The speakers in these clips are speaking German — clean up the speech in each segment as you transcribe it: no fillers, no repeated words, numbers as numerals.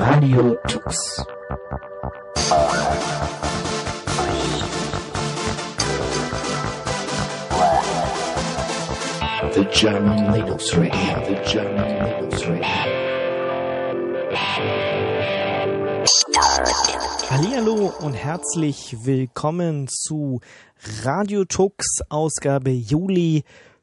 Radio Tux. The German Linux Radio, the German Linux Radio. Hallihallo und herzlich willkommen zu Radio Tux, Ausgabe Juli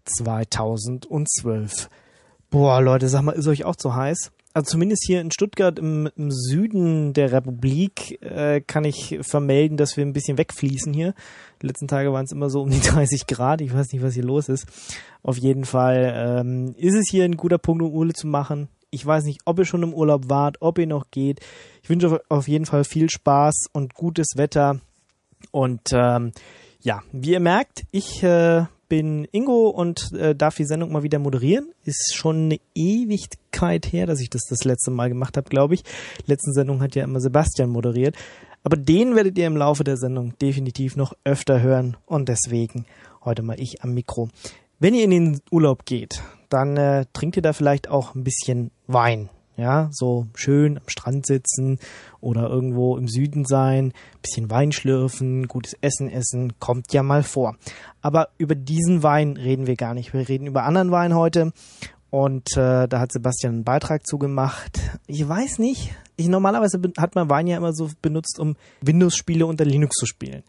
2012. Boah, Leute, sag mal, ist euch auch so heiß? Also zumindest hier in Stuttgart im Süden der Republik kann ich vermelden, dass wir ein bisschen wegfließen hier. Die letzten Tage waren es immer so um die 30 Grad. Ich weiß nicht, was hier los ist. Auf jeden Fall ist es hier ein guter Punkt, um Urlaub zu machen. Ich weiß nicht, ob ihr schon im Urlaub wart, ob ihr noch geht. Ich wünsche auf jeden Fall viel Spaß und gutes Wetter. Und ja, wie ihr merkt, ich bin Ingo und darf die Sendung mal wieder moderieren. Ist schon eine Ewigkeit her, dass ich das letzte Mal gemacht habe, glaube ich. Letzte Sendung hat ja immer Sebastian moderiert. Aber den werdet ihr im Laufe der Sendung definitiv noch öfter hören. Und deswegen heute mal ich am Mikro. Wenn ihr in den Urlaub geht, dann trinkt ihr da vielleicht auch ein bisschen Wein. Ja, so schön am Strand sitzen oder irgendwo im Süden sein, bisschen Wein schlürfen, gutes Essen essen, kommt ja mal vor. Aber über diesen Wein reden wir gar nicht. Wir reden über anderen Wein heute und da hat Sebastian einen Beitrag zugemacht. Ich weiß nicht, normalerweise hat man Wein ja immer so benutzt, um Windows-Spiele unter Linux zu spielen.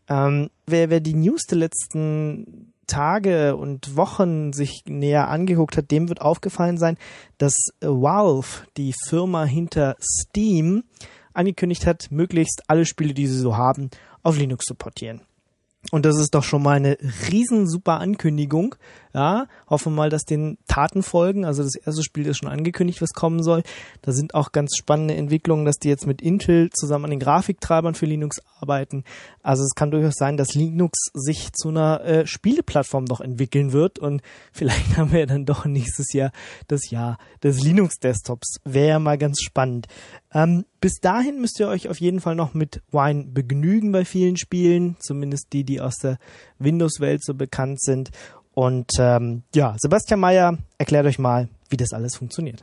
Wer die News der letzten Tage und Wochen sich näher angeguckt hat, dem wird aufgefallen sein, dass Valve, die Firma hinter Steam, angekündigt hat, möglichst alle Spiele, die sie so haben, auf Linux zu portieren. Und das ist doch schon mal eine riesen super Ankündigung. Ja, hoffen wir mal, dass den Taten folgen. Also das erste Spiel ist schon angekündigt, was kommen soll. Da sind auch ganz spannende Entwicklungen, dass die jetzt mit Intel zusammen an den Grafiktreibern für Linux arbeiten. Also es kann durchaus sein, dass Linux sich zu einer Spieleplattform doch entwickeln wird. Und vielleicht haben wir ja dann doch nächstes Jahr das Jahr des Linux-Desktops. Wäre ja mal ganz spannend. Bis dahin müsst ihr euch auf jeden Fall noch mit Wine begnügen bei vielen Spielen. Zumindest die aus der Windows-Welt so bekannt sind. Und ja, Sebastian Mayer erklärt euch mal, wie das alles funktioniert.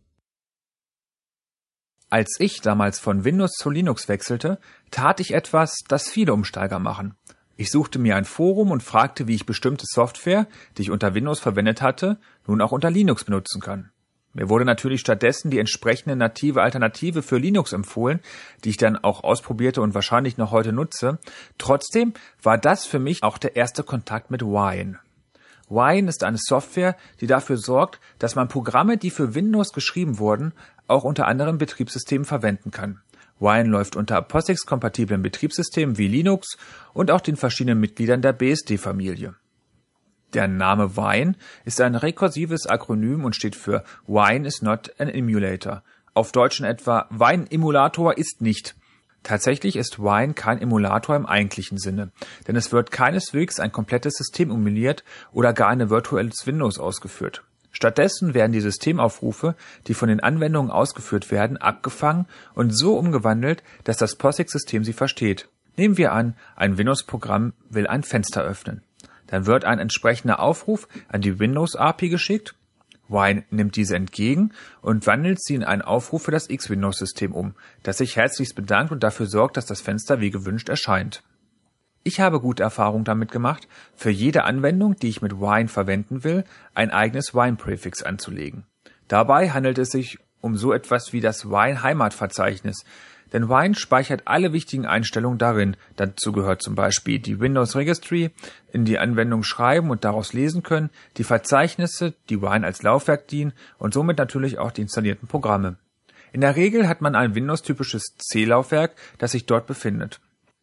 Als ich damals von Windows zu Linux wechselte, tat ich etwas, das viele Umsteiger machen. Ich suchte mir ein Forum und fragte, wie ich bestimmte Software, die ich unter Windows verwendet hatte, nun auch unter Linux benutzen kann. Mir wurde natürlich stattdessen die entsprechende native Alternative für Linux empfohlen, die ich dann auch ausprobierte und wahrscheinlich noch heute nutze. Trotzdem war das für mich auch der erste Kontakt mit Wine. Wine ist eine Software, die dafür sorgt, dass man Programme, die für Windows geschrieben wurden, auch unter anderen Betriebssystemen verwenden kann. Wine läuft unter POSIX-kompatiblen Betriebssystemen wie Linux und auch den verschiedenen Mitgliedern der BSD-Familie. Der Name Wine ist ein rekursives Akronym und steht für Wine is not an emulator. Auf Deutsch in etwa Wine-Emulator ist nicht. Tatsächlich ist Wine kein Emulator im eigentlichen Sinne, denn es wird keineswegs ein komplettes System emuliert oder gar ein virtuelles Windows ausgeführt. Stattdessen werden die Systemaufrufe, die von den Anwendungen ausgeführt werden, abgefangen und so umgewandelt, dass das POSIX-System sie versteht. Nehmen wir an, ein Windows-Programm will ein Fenster öffnen. Dann wird ein entsprechender Aufruf an die Windows-API geschickt. Wine nimmt diese entgegen und wandelt sie in einen Aufruf für das X-Windows-System um, das sich herzlichst bedankt und dafür sorgt, dass das Fenster wie gewünscht erscheint. Ich habe gute Erfahrungen damit gemacht, für jede Anwendung, die ich mit Wine verwenden will, ein eigenes Wine-Präfix anzulegen. Dabei handelt es sich um so etwas wie das Wine-Heimatverzeichnis, denn Wine speichert alle wichtigen Einstellungen darin. Dazu gehört zum Beispiel die Windows Registry, in die Anwendung schreiben und daraus lesen können, die Verzeichnisse, die Wine als Laufwerk dienen und somit natürlich auch die installierten Programme. In der Regel hat man ein Windows-typisches C-Laufwerk, das sich dort befindet.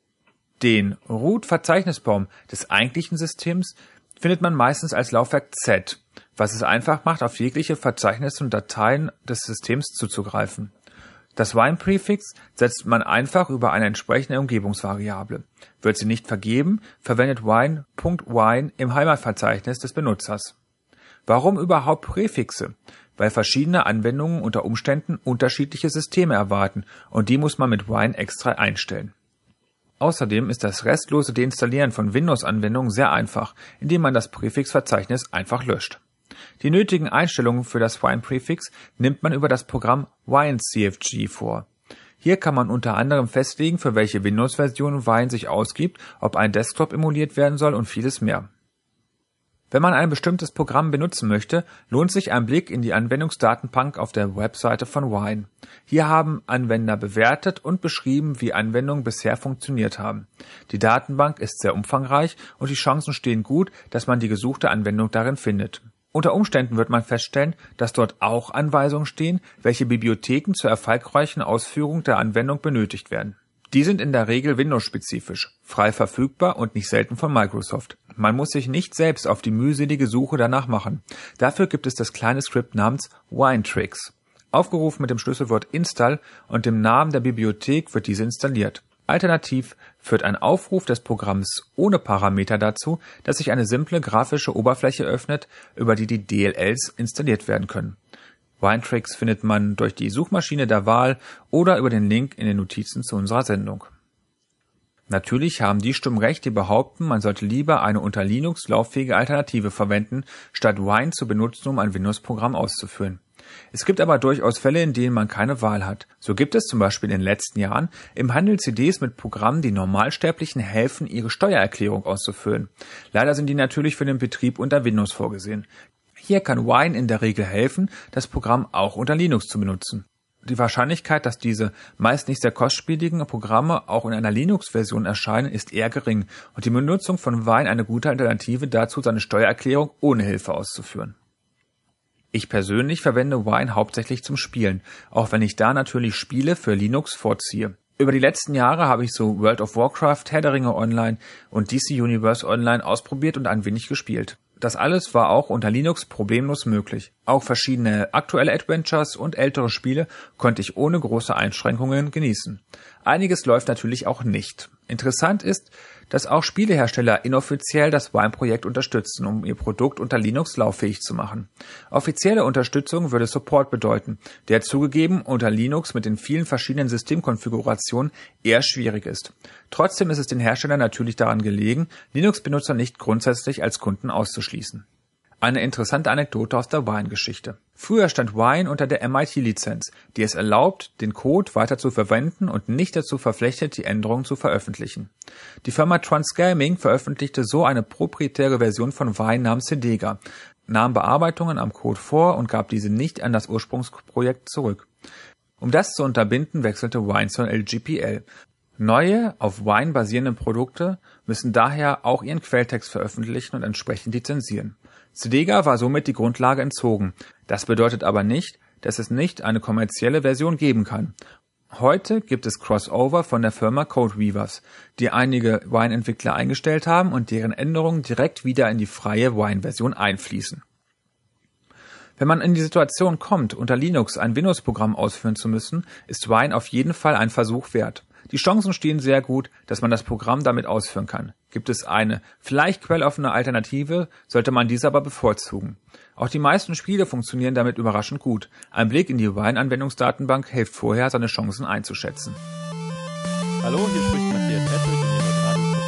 Den Root-Verzeichnisbaum des eigentlichen Systems findet man meistens als Laufwerk Z, was es einfach macht, auf jegliche Verzeichnisse und Dateien des Systems zuzugreifen. Das Wine-Präfix setzt man einfach über eine entsprechende Umgebungsvariable. Wird sie nicht vergeben, verwendet Wine.wine im Heimatverzeichnis des Benutzers. Warum überhaupt Präfixe? Weil verschiedene Anwendungen unter Umständen unterschiedliche Systeme erwarten und die muss man mit Wine extra einstellen. Außerdem ist das restlose Deinstallieren von Windows-Anwendungen sehr einfach, indem man das Präfixverzeichnis einfach löscht. Die nötigen Einstellungen für das Wine-Präfix nimmt man über das Programm WineCFG vor. Hier kann man unter anderem festlegen, für welche Windows-Version Wine sich ausgibt, ob ein Desktop emuliert werden soll und vieles mehr. Wenn man ein bestimmtes Programm benutzen möchte, lohnt sich ein Blick in die Anwendungsdatenbank auf der Webseite von Wine. Hier haben Anwender bewertet und beschrieben, wie Anwendungen bisher funktioniert haben. Die Datenbank ist sehr umfangreich und die Chancen stehen gut, dass man die gesuchte Anwendung darin findet. Unter Umständen wird man feststellen, dass dort auch Anweisungen stehen, welche Bibliotheken zur erfolgreichen Ausführung der Anwendung benötigt werden. Die sind in der Regel Windows-spezifisch, frei verfügbar und nicht selten von Microsoft. Man muss sich nicht selbst auf die mühselige Suche danach machen. Dafür gibt es das kleine Skript namens Winetricks. Aufgerufen mit dem Schlüsselwort install und dem Namen der Bibliothek wird diese installiert. Alternativ führt ein Aufruf des Programms ohne Parameter dazu, dass sich eine simple grafische Oberfläche öffnet, über die die DLLs installiert werden können. Winetricks findet man durch die Suchmaschine der Wahl oder über den Link in den Notizen zu unserer Sendung. Natürlich haben die Stimmen recht, die behaupten, man sollte lieber eine unter Linux lauffähige Alternative verwenden, statt Wine zu benutzen, um ein Windows-Programm auszuführen. Es gibt aber durchaus Fälle, in denen man keine Wahl hat. So gibt es zum Beispiel in den letzten Jahren im Handel CDs mit Programmen, die Normalsterblichen helfen, ihre Steuererklärung auszufüllen. Leider sind die natürlich für den Betrieb unter Windows vorgesehen. Hier kann Wine in der Regel helfen, das Programm auch unter Linux zu benutzen. Die Wahrscheinlichkeit, dass diese meist nicht sehr kostspieligen Programme auch in einer Linux-Version erscheinen, ist eher gering und die Benutzung von Wine eine gute Alternative dazu, seine Steuererklärung ohne Hilfe auszuführen. Ich persönlich verwende Wine hauptsächlich zum Spielen, auch wenn ich da natürlich Spiele für Linux vorziehe. Über die letzten Jahre habe ich so World of Warcraft, Herr der Ringe Online und DC Universe Online ausprobiert und ein wenig gespielt. Das alles war auch unter Linux problemlos möglich. Auch verschiedene aktuelle Adventures und ältere Spiele konnte ich ohne große Einschränkungen genießen. Einiges läuft natürlich auch nicht. Interessant ist, dass auch Spielehersteller inoffiziell das Wine-Projekt unterstützen, um ihr Produkt unter Linux lauffähig zu machen. Offizielle Unterstützung würde Support bedeuten, der zugegeben unter Linux mit den vielen verschiedenen Systemkonfigurationen eher schwierig ist. Trotzdem ist es den Herstellern natürlich daran gelegen, Linux-Benutzer nicht grundsätzlich als Kunden auszuschließen. Eine interessante Anekdote aus der Wine-Geschichte. Früher stand Wine unter der MIT-Lizenz, die es erlaubt, den Code weiter zu verwenden und nicht dazu verpflichtet, die Änderungen zu veröffentlichen. Die Firma Transgaming veröffentlichte so eine proprietäre Version von Wine namens Cedega, nahm Bearbeitungen am Code vor und gab diese nicht an das Ursprungsprojekt zurück. Um das zu unterbinden, wechselte Wine zur LGPL. Neue, auf Wine basierende Produkte müssen daher auch ihren Quelltext veröffentlichen und entsprechend lizenzieren. Cedega war somit die Grundlage entzogen. Das bedeutet aber nicht, dass es nicht eine kommerzielle Version geben kann. Heute gibt es Crossover von der Firma Codeweavers, die einige Wine-Entwickler eingestellt haben und deren Änderungen direkt wieder in die freie Wine-Version einfließen. Wenn man in die Situation kommt, unter Linux ein Windows-Programm ausführen zu müssen, ist Wine auf jeden Fall ein Versuch wert. Die Chancen stehen sehr gut, dass man das Programm damit ausführen kann. Gibt es eine vielleicht quelloffene Alternative, sollte man diese aber bevorzugen. Auch die meisten Spiele funktionieren damit überraschend gut. Ein Blick in die Wine-Anwendungsdatenbank hilft vorher, seine Chancen einzuschätzen. Hallo, hier spricht Matthias Hedwig und ihr hört Radio.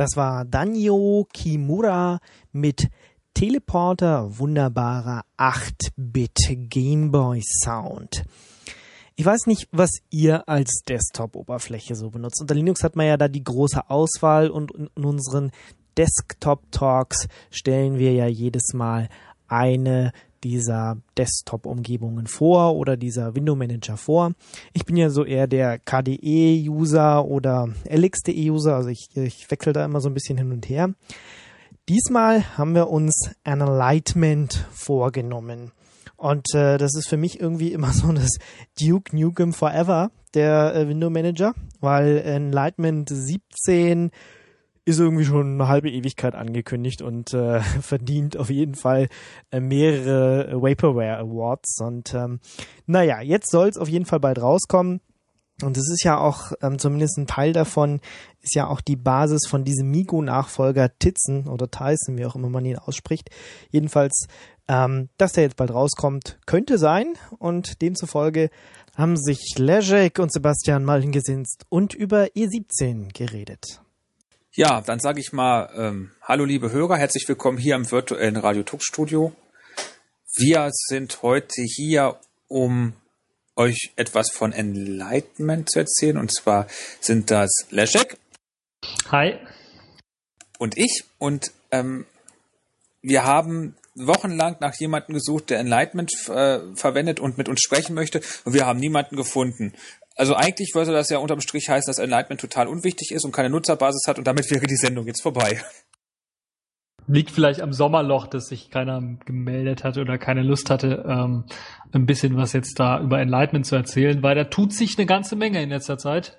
Das war Danjo Kimura mit Teleporter, wunderbarer 8-Bit Gameboy Sound. Ich weiß nicht, was ihr als Desktop-Oberfläche so benutzt. Unter Linux hat man ja da die große Auswahl und in unseren Desktop-Talks stellen wir ja jedes Mal eine dieser Desktop-Umgebungen vor oder dieser Window-Manager vor. Ich bin ja so eher der KDE-User oder LXDE-User, also ich wechsle da immer so ein bisschen hin und her. Diesmal haben wir uns Enlightenment vorgenommen. Und das ist für mich irgendwie immer so das Duke Nukem Forever, der Window-Manager, weil Enlightenment 17 ist irgendwie schon eine halbe Ewigkeit angekündigt und verdient auf jeden Fall mehrere Vaporware Awards. Und naja, jetzt soll es auf jeden Fall bald rauskommen. Und es ist ja auch, zumindest ein Teil davon, ist ja auch die Basis von diesem Migo-Nachfolger Tizen oder Tyson, wie auch immer man ihn ausspricht. Jedenfalls, dass der jetzt bald rauskommt, könnte sein. Und demzufolge haben sich Leszek und Sebastian mal hingesetzt und über E17 geredet. Ja, dann sage ich mal, hallo liebe Hörer, herzlich willkommen hier im virtuellen Radio Tux Studio. Wir sind heute hier, um euch etwas von Enlightenment zu erzählen. Und zwar sind das Leszek. Hi. Und ich. Und wir haben wochenlang nach jemandem gesucht, der Enlightenment verwendet und mit uns sprechen möchte. Und wir haben niemanden gefunden. Also eigentlich würde das ja unterm Strich heißen, dass Enlightenment total unwichtig ist und keine Nutzerbasis hat und damit wäre die Sendung jetzt vorbei. Liegt vielleicht am Sommerloch, dass sich keiner gemeldet hatte oder keine Lust hatte, ein bisschen was jetzt da über Enlightenment zu erzählen, weil da tut sich eine ganze Menge in letzter Zeit.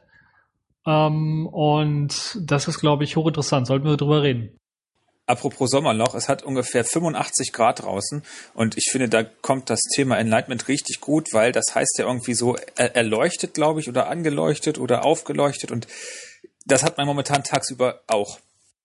Und das ist, glaube ich, hochinteressant. Sollten wir drüber reden. Apropos Sommerloch, es hat ungefähr 85 Grad draußen und ich finde, da kommt das Thema Enlightenment richtig gut, weil das heißt ja irgendwie so erleuchtet, glaube ich, oder angeleuchtet oder aufgeleuchtet und das hat man momentan tagsüber auch.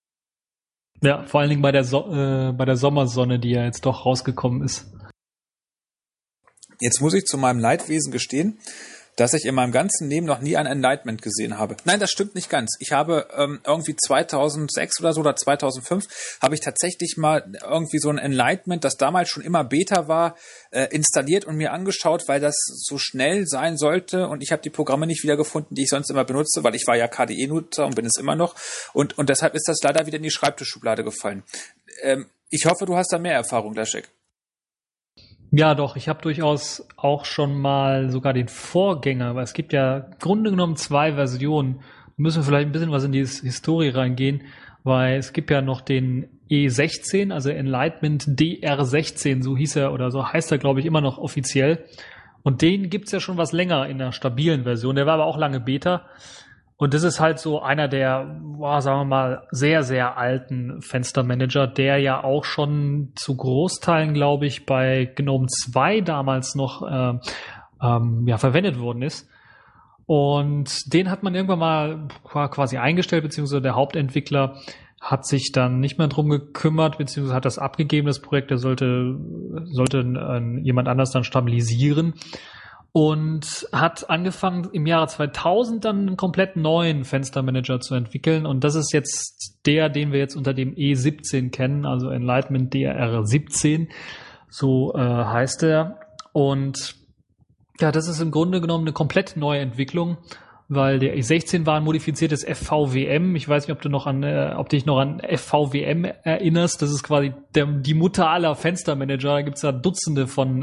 Ja, vor allen Dingen bei der Sommersonne, die ja jetzt doch rausgekommen ist. Jetzt muss ich zu meinem Leidwesen gestehen, dass ich in meinem ganzen Leben noch nie ein Enlightenment gesehen habe. Nein, das stimmt nicht ganz. Ich habe irgendwie 2006 oder so oder 2005 habe ich tatsächlich mal irgendwie so ein Enlightenment, das damals schon immer Beta war, installiert und mir angeschaut, weil das so schnell sein sollte und ich habe die Programme nicht wiedergefunden, die ich sonst immer benutze, weil ich war ja KDE-Nutzer und bin es immer noch und deshalb ist das leider wieder in die Schreibtischschublade gefallen. Ich hoffe, du hast da mehr Erfahrung, Leszek. Ja, doch, ich habe durchaus auch schon mal sogar den Vorgänger, weil es gibt ja im Grunde genommen 2 Versionen. Da müssen wir vielleicht ein bisschen was in die Historie reingehen, weil es gibt ja noch den E16, also Enlightenment DR16, so hieß er oder so heißt er, glaube ich, immer noch offiziell. Und den gibt's ja schon was länger in der stabilen Version. Der war aber auch lange Beta. Und das ist halt so einer der, sagen wir mal, sehr, sehr alten Fenstermanager, der ja auch schon zu Großteilen, glaube ich, bei GNOME 2 damals noch verwendet worden ist. Und den hat man irgendwann mal quasi eingestellt, beziehungsweise der Hauptentwickler hat sich dann nicht mehr drum gekümmert, beziehungsweise hat das abgegeben, das Projekt, der sollte jemand anders dann stabilisieren. Und hat angefangen im Jahre 2000 dann einen komplett neuen Fenstermanager zu entwickeln. Und das ist jetzt der, den wir jetzt unter dem E17 kennen, also Enlightenment DR17, so heißt er. Und ja, das ist im Grunde genommen eine komplett neue Entwicklung, weil der E16 war ein modifiziertes FVWM. Ich weiß nicht, ob du dich noch an FVWM erinnerst. Das ist quasi die Mutter aller Fenstermanager. Da gibt's ja Dutzende von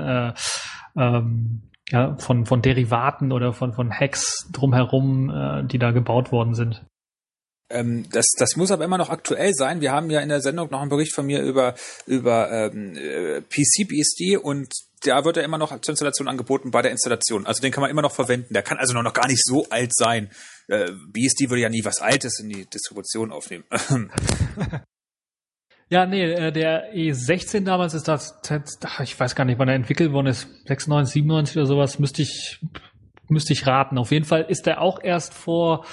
Derivaten oder von Hacks drumherum, die da gebaut worden sind. Das muss aber immer noch aktuell sein. Wir haben ja in der Sendung noch einen Bericht von mir über PCBSD und da wird er immer noch zur Installation angeboten bei der Installation. Also den kann man immer noch verwenden. Der kann also noch gar nicht so alt sein. BSD würde ja nie was Altes in die Distribution aufnehmen. Ja, nee, der E16 damals ist das, ich weiß gar nicht, wann er entwickelt worden ist, 96, 97 oder sowas, müsste ich raten. Auf jeden Fall ist er auch erst vor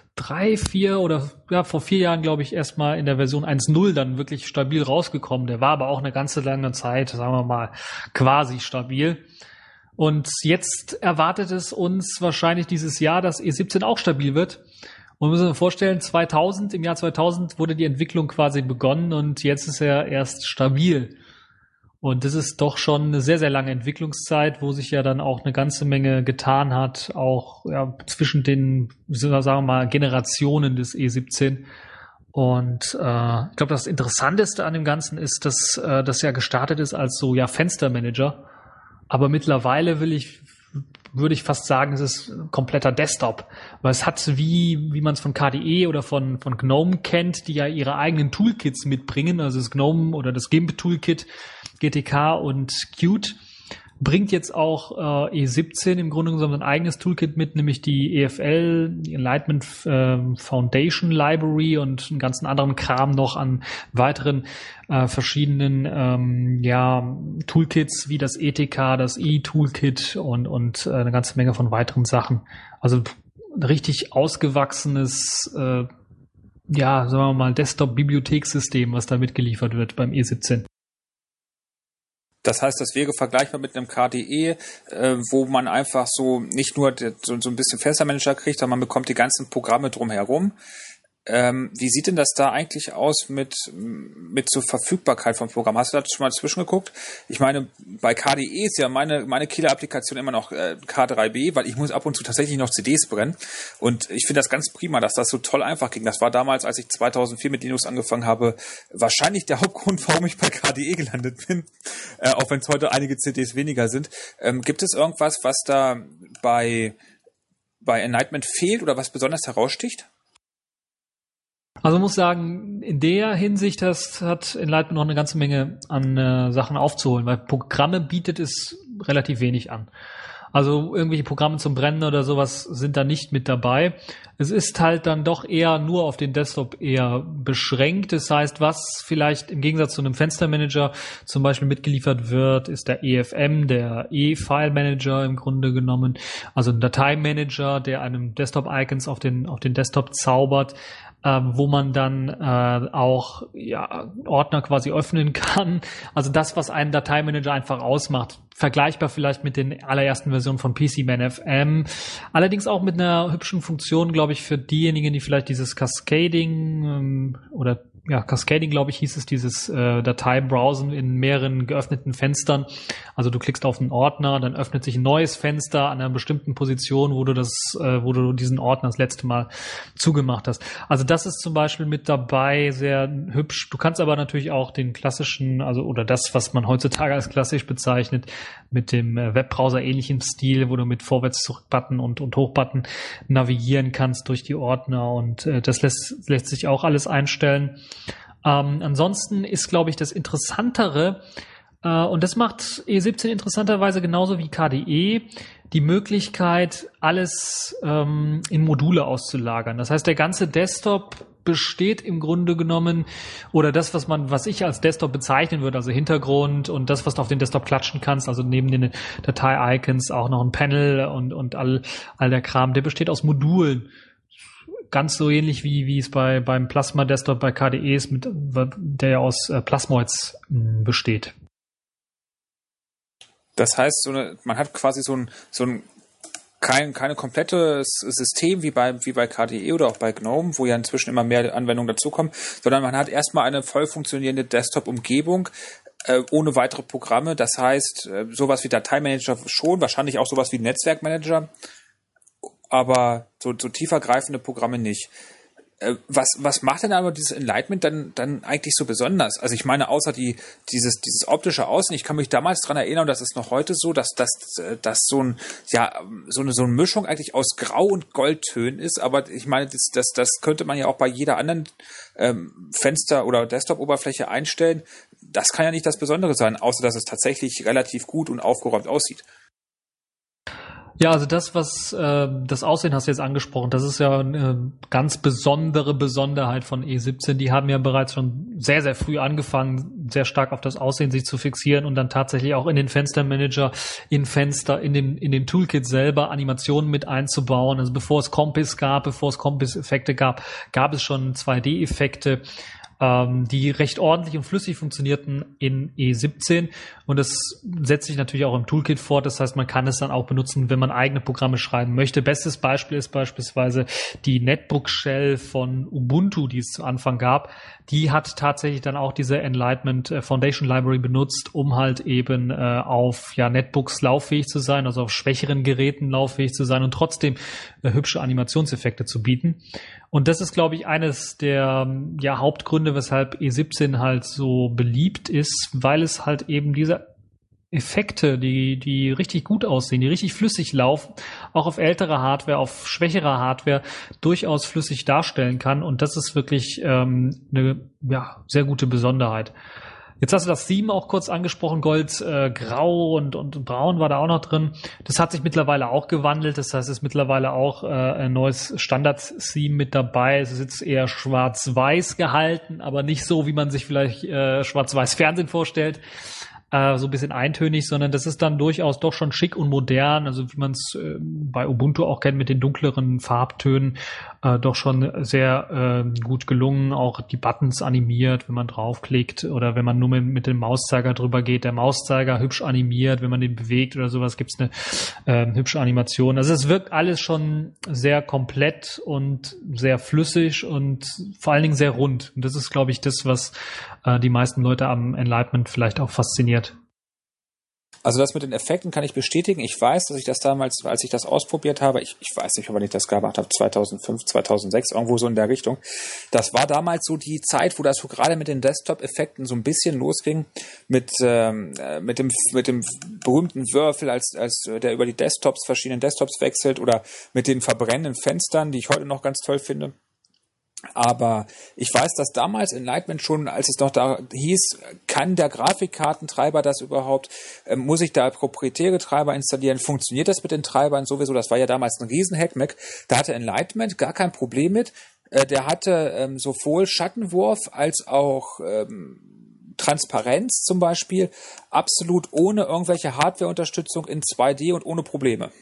4 Jahren, glaube ich, erstmal in der Version 1.0 dann wirklich stabil rausgekommen. Der war aber auch eine ganze lange Zeit, sagen wir mal, quasi stabil. Und jetzt erwartet es uns wahrscheinlich dieses Jahr, dass E17 auch stabil wird. Und wir müssen uns vorstellen, im Jahr 2000 wurde die Entwicklung quasi begonnen und jetzt ist er erst stabil. Und das ist doch schon eine sehr, sehr lange Entwicklungszeit, wo sich ja dann auch eine ganze Menge getan hat, auch zwischen den, sagen wir mal, Generationen des E17. Und ich glaube, das Interessanteste an dem Ganzen ist, dass das ja gestartet ist als so Fenstermanager. Aber mittlerweile würde ich fast sagen, es ist ein kompletter Desktop. Weil es hat, wie man es von KDE oder von GNOME kennt, die ja ihre eigenen Toolkits mitbringen, also das GNOME oder das GIMP Toolkit, GTK und Qt, bringt jetzt auch E17 im Grunde genommen ein eigenes Toolkit mit, nämlich die EFL, die Enlightenment Foundation Library und einen ganzen anderen Kram noch an weiteren verschiedenen Toolkits wie das ETK, das E-Toolkit und eine ganze Menge von weiteren Sachen. Also ein richtig ausgewachsenes sagen wir mal Desktop-Bibliothekssystem, was da mitgeliefert wird beim E17. Das heißt, das wäre vergleichbar mit einem KDE, wo man einfach so nicht nur so ein bisschen Fenstermanager kriegt, sondern man bekommt die ganzen Programme drumherum. Wie sieht denn das da eigentlich aus mit zur Verfügbarkeit von Programmen? Hast du da schon mal zwischengeguckt? Ich meine, bei KDE ist ja meine Killer-Applikation immer noch K3B, weil ich muss ab und zu tatsächlich noch CDs brennen. Und ich finde das ganz prima, dass das so toll einfach ging. Das war damals, als ich 2004 mit Linux angefangen habe, wahrscheinlich der Hauptgrund, warum ich bei KDE gelandet bin. Auch wenn es heute einige CDs weniger sind. Gibt es irgendwas, was da bei Enlightenment fehlt oder was besonders heraussticht? Also man muss sagen, in der Hinsicht hat Enlightenment noch eine ganze Menge an Sachen aufzuholen, weil Programme bietet es relativ wenig an. Also irgendwelche Programme zum Brennen oder sowas sind da nicht mit dabei. Es ist halt dann doch eher nur auf den Desktop eher beschränkt. Das heißt, was vielleicht im Gegensatz zu einem Fenstermanager zum Beispiel mitgeliefert wird, ist der EFM, der E-File-Manager im Grunde genommen. Also ein Dateimanager, der einem Desktop-Icons auf den Desktop zaubert, wo man dann auch Ordner quasi öffnen kann. Also das, was einen Dateimanager einfach ausmacht. Vergleichbar vielleicht mit den allerersten Versionen von PCMan FM. Allerdings auch mit einer hübschen Funktion, glaube ich, für diejenigen, die vielleicht dieses Cascading Cascading, glaube ich, hieß es, dieses Dateibrowsen in mehreren geöffneten Fenstern. Also du klickst auf einen Ordner, dann öffnet sich ein neues Fenster an einer bestimmten Position, wo du diesen Ordner das letzte Mal zugemacht hast. Also das ist zum Beispiel mit dabei, sehr hübsch. Du kannst aber natürlich auch den klassischen, oder das, was man heutzutage als klassisch bezeichnet, mit dem Webbrowser ähnlichen Stil, wo du mit Vorwärts-Zurück-Button und Hoch-Button navigieren kannst durch die Ordner und das lässt sich auch alles einstellen. Ansonsten ist, glaube ich, das Interessantere, und das macht E17 interessanterweise genauso wie KDE, die Möglichkeit, alles in Module auszulagern. Das heißt, der ganze Desktop besteht im Grunde genommen, oder das, was ich als Desktop bezeichnen würde, also Hintergrund und das, was du auf den Desktop klatschen kannst, also neben den Datei-Icons auch noch ein Panel und all der Kram, der besteht aus Modulen. Ganz so ähnlich wie es beim Plasma Desktop bei KDE ist, der ja aus Plasmoids besteht. Das heißt, man hat quasi keine komplette System wie bei KDE oder auch bei GNOME, wo ja inzwischen immer mehr Anwendungen dazukommen, sondern man hat erstmal eine voll funktionierende Desktop-Umgebung ohne weitere Programme. Das heißt, sowas wie Dateimanager schon, wahrscheinlich auch sowas wie Netzwerkmanager, aber so tiefergreifende Programme nicht. Was macht denn aber dieses Enlightenment dann eigentlich so besonders? Also ich meine, außer dieses optische Außen, ich kann mich damals dran erinnern, das ist noch heute so, dass so eine Mischung eigentlich aus Grau- und Goldtönen ist, aber ich meine, das könnte man ja auch bei jeder anderen Fenster- oder Desktop-Oberfläche einstellen. Das kann ja nicht das Besondere sein, außer dass es tatsächlich relativ gut und aufgeräumt aussieht. Ja, also das, was das Aussehen hast du jetzt angesprochen, das ist ja eine ganz besondere Besonderheit von E17. Die haben ja bereits schon sehr, sehr früh angefangen, sehr stark auf das Aussehen sich zu fixieren und dann tatsächlich auch in den Fenstermanager, in den Toolkit selber Animationen mit einzubauen. Also bevor es Compass-Effekte gab es schon 2D-Effekte. die recht ordentlich und flüssig funktionierten in E17. Und das setzt sich natürlich auch im Toolkit fort. Das heißt, man kann es dann auch benutzen, wenn man eigene Programme schreiben möchte. Bestes Beispiel ist beispielsweise die Netbook Shell von Ubuntu, die es zu Anfang gab. Die hat tatsächlich dann auch diese Enlightenment Foundation Library benutzt, um halt eben auf Netbooks lauffähig zu sein, also auf schwächeren Geräten lauffähig zu sein und trotzdem hübsche Animationseffekte zu bieten. Und das ist, glaube ich, eines der Hauptgründe, weshalb E17 halt so beliebt ist, weil es halt eben diese Effekte, die richtig gut aussehen, die richtig flüssig laufen, auch auf älterer Hardware, auf schwächerer Hardware durchaus flüssig darstellen kann. Und das ist wirklich eine sehr gute Besonderheit. Jetzt hast du das Theme auch kurz angesprochen, Gold, Grau und Braun war da auch noch drin. Das hat sich mittlerweile auch gewandelt, das heißt, es ist mittlerweile auch ein neues Standard-Theme mit dabei. Es ist jetzt eher schwarz-weiß gehalten, aber nicht so, wie man sich vielleicht schwarz-weiß Fernsehen vorstellt. So ein bisschen eintönig, sondern das ist dann durchaus doch schon schick und modern, also wie man es bei Ubuntu auch kennt mit den dunkleren Farbtönen, doch schon sehr gut gelungen, auch die Buttons animiert, wenn man draufklickt oder wenn man nur mit dem Mauszeiger drüber geht, der Mauszeiger hübsch animiert, wenn man den bewegt oder sowas, gibt's eine hübsche Animation. Also es wirkt alles schon sehr komplett und sehr flüssig und vor allen Dingen sehr rund. Und das ist, glaube ich, das, was die meisten Leute am Enlightenment vielleicht auch fasziniert. Also das mit den Effekten kann ich bestätigen. Ich weiß, dass ich das damals, als ich das ausprobiert habe, ich weiß nicht, ob ich das gemacht habe, 2005, 2006, irgendwo so in der Richtung. Das war damals so die Zeit, wo das so gerade mit den Desktop-Effekten so ein bisschen losging, mit dem berühmten Würfel, als der über die verschiedenen Desktops wechselt, oder mit den verbrennenden Fenstern, die ich heute noch ganz toll finde. Aber ich weiß, dass damals Enlightenment schon, als es noch da hieß, kann der Grafikkartentreiber das überhaupt, muss ich da proprietäre Treiber installieren, funktioniert das mit den Treibern sowieso, das war ja damals ein Riesen-Hackmack, da hatte Enlightenment gar kein Problem mit, der hatte sowohl Schattenwurf als auch Transparenz zum Beispiel, absolut ohne irgendwelche Hardware-Unterstützung in 2D und ohne Probleme.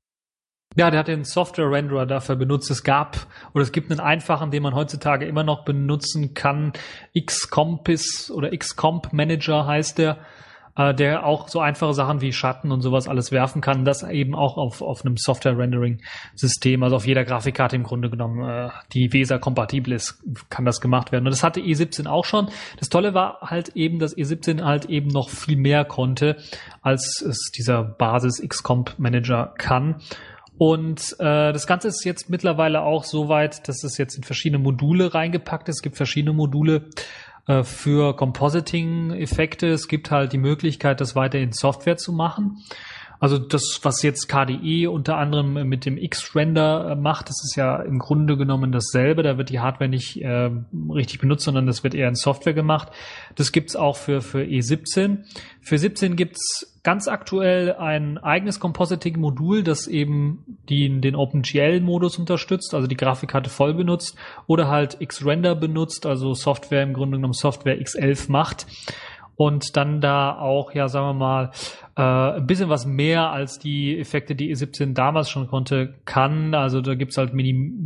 Ja, der hat den Software-Renderer dafür benutzt. Es gibt einen einfachen, den man heutzutage immer noch benutzen kann. Xcompass oder Xcomp Manager heißt der auch so einfache Sachen wie Schatten und sowas alles werfen kann. Das eben auch auf einem Software-Rendering-System, also auf jeder Grafikkarte im Grunde genommen, die VESA-kompatibel ist, kann das gemacht werden. Und das hatte E17 auch schon. Das Tolle war halt eben, dass E17 halt eben noch viel mehr konnte, als es dieser Basis Xcomp Manager kann. Und das Ganze ist jetzt mittlerweile auch so weit, dass es jetzt in verschiedene Module reingepackt ist. Es gibt verschiedene Module für Compositing-Effekte. Es gibt halt die Möglichkeit, das weiter in Software zu machen. Also das, was jetzt KDE unter anderem mit dem X-Render macht, das ist ja im Grunde genommen dasselbe. Da wird die Hardware nicht richtig benutzt, sondern das wird eher in Software gemacht. Das gibt's auch für E17. Für 17 gibt's ganz aktuell ein eigenes Compositing-Modul, das eben den OpenGL-Modus unterstützt, also die Grafikkarte voll benutzt, oder halt X-Render benutzt, also Software im Grunde genommen Software X11 macht. Und dann da auch, sagen wir mal, ein bisschen was mehr als die Effekte, die E17 damals schon kann. Also da gibt's halt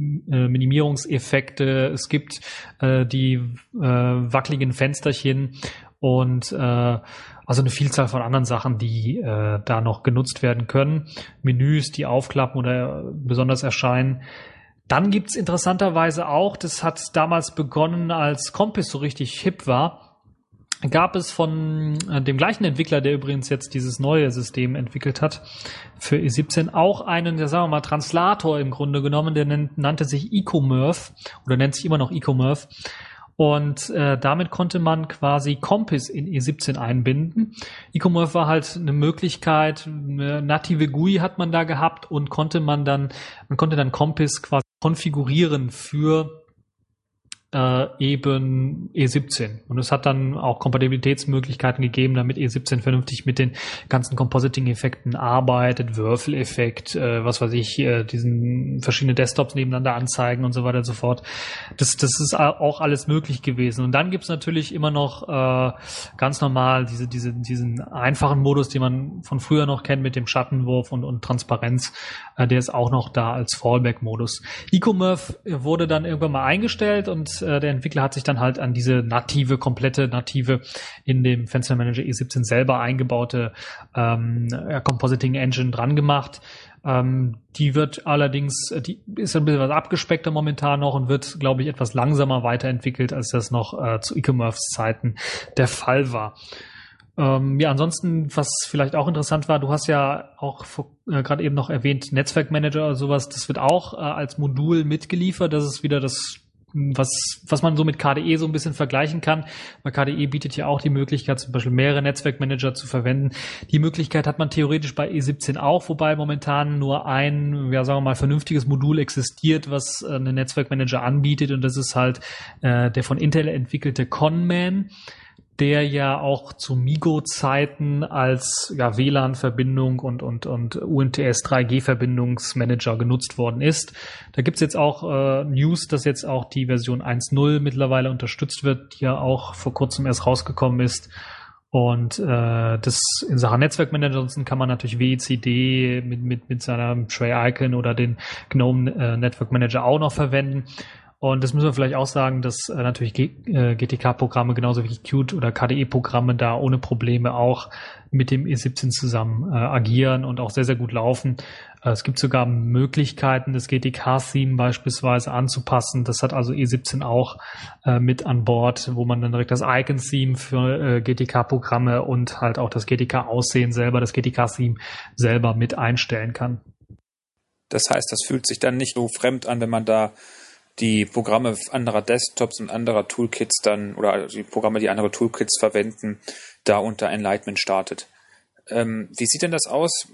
Minimierungseffekte, es gibt die wackeligen Fensterchen und also eine Vielzahl von anderen Sachen, die da noch genutzt werden können. Menüs, die aufklappen oder besonders erscheinen. Dann gibt's interessanterweise auch, das hat damals begonnen, als Compass so richtig hip war, gab es von dem gleichen Entwickler, der übrigens jetzt dieses neue System entwickelt hat, für E17 auch einen, sagen wir mal, Translator im Grunde genommen, der nannte sich Ecomurf oder nennt sich immer noch Ecomurf. Und damit konnte man quasi Compass in E17 einbinden. Ecomurf war halt eine Möglichkeit, eine native GUI hat man da gehabt und man konnte dann Compass quasi konfigurieren für eben E17. Und es hat dann auch Kompatibilitätsmöglichkeiten gegeben, damit E17 vernünftig mit den ganzen Compositing-Effekten arbeitet, Würfeleffekt, was weiß ich, diesen verschiedene Desktops nebeneinander anzeigen und so weiter und so fort. Das ist auch alles möglich gewesen. Und dann gibt's natürlich immer noch ganz normal diesen einfachen Modus, den man von früher noch kennt mit dem Schattenwurf und Transparenz. Der ist auch noch da als Fallback-Modus. Ecomurf wurde dann irgendwann mal eingestellt und der Entwickler hat sich dann halt an diese komplette native in dem Fenster Manager E17 selber eingebaute Compositing Engine dran gemacht. Die wird allerdings, die ist ein bisschen was abgespeckter momentan noch und wird, glaube ich, etwas langsamer weiterentwickelt, als das noch zu E-Commerce-Zeiten der Fall war. Ansonsten, was vielleicht auch interessant war, du hast ja auch gerade eben noch erwähnt, Netzwerkmanager oder sowas, das wird auch als Modul mitgeliefert. Das ist wieder das, was man so mit KDE so ein bisschen vergleichen kann, weil KDE bietet ja auch die Möglichkeit, zum Beispiel mehrere Netzwerkmanager zu verwenden. Die Möglichkeit hat man theoretisch bei E17 auch, wobei momentan nur ein, sagen wir mal, vernünftiges Modul existiert, was einen Netzwerkmanager anbietet, und das ist halt der von Intel entwickelte Conman, der ja auch zu MiGo-Zeiten als WLAN-Verbindung und UMTS 3G-Verbindungsmanager genutzt worden ist. Da gibt's jetzt auch News, dass jetzt auch die Version 1.0 mittlerweile unterstützt wird, die ja auch vor kurzem erst rausgekommen ist. Und das in Sachen Netzwerkmanager, ansonsten kann man natürlich WCD mit seiner Tray-Icon oder den GNOME Network Manager auch noch verwenden. Und das müssen wir vielleicht auch sagen, dass natürlich GTK-Programme genauso wie Qt oder KDE-Programme da ohne Probleme auch mit dem E17 zusammen agieren und auch sehr, sehr gut laufen. Es gibt sogar Möglichkeiten, das GTK-Theme beispielsweise anzupassen. Das hat also E17 auch mit an Bord, wo man dann direkt das Icon-Theme für GTK-Programme und halt auch das GTK-Aussehen selber, das GTK-Theme selber mit einstellen kann. Das heißt, das fühlt sich dann nicht so fremd an, wenn man da die Programme anderer Desktops und anderer Toolkits dann, oder die Programme, die andere Toolkits verwenden, da unter Enlightenment startet. Wie sieht denn das aus?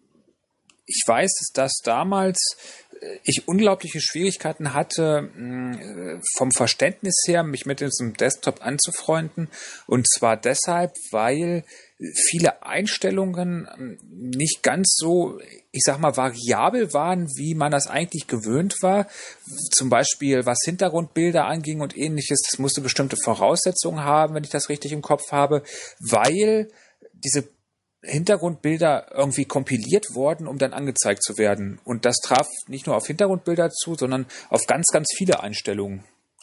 Ich weiß, dass damals ich unglaubliche Schwierigkeiten hatte, vom Verständnis her, mich mit diesem Desktop anzufreunden. Und zwar deshalb, weil viele Einstellungen nicht ganz so, ich sag mal, variabel waren, wie man das eigentlich gewöhnt war. Zum Beispiel, was Hintergrundbilder anging und ähnliches, das musste bestimmte Voraussetzungen haben, wenn ich das richtig im Kopf habe, weil diese Hintergrundbilder irgendwie kompiliert worden, um dann angezeigt zu werden. Und das traf nicht nur auf Hintergrundbilder zu, sondern auf ganz, ganz viele Einstellungen.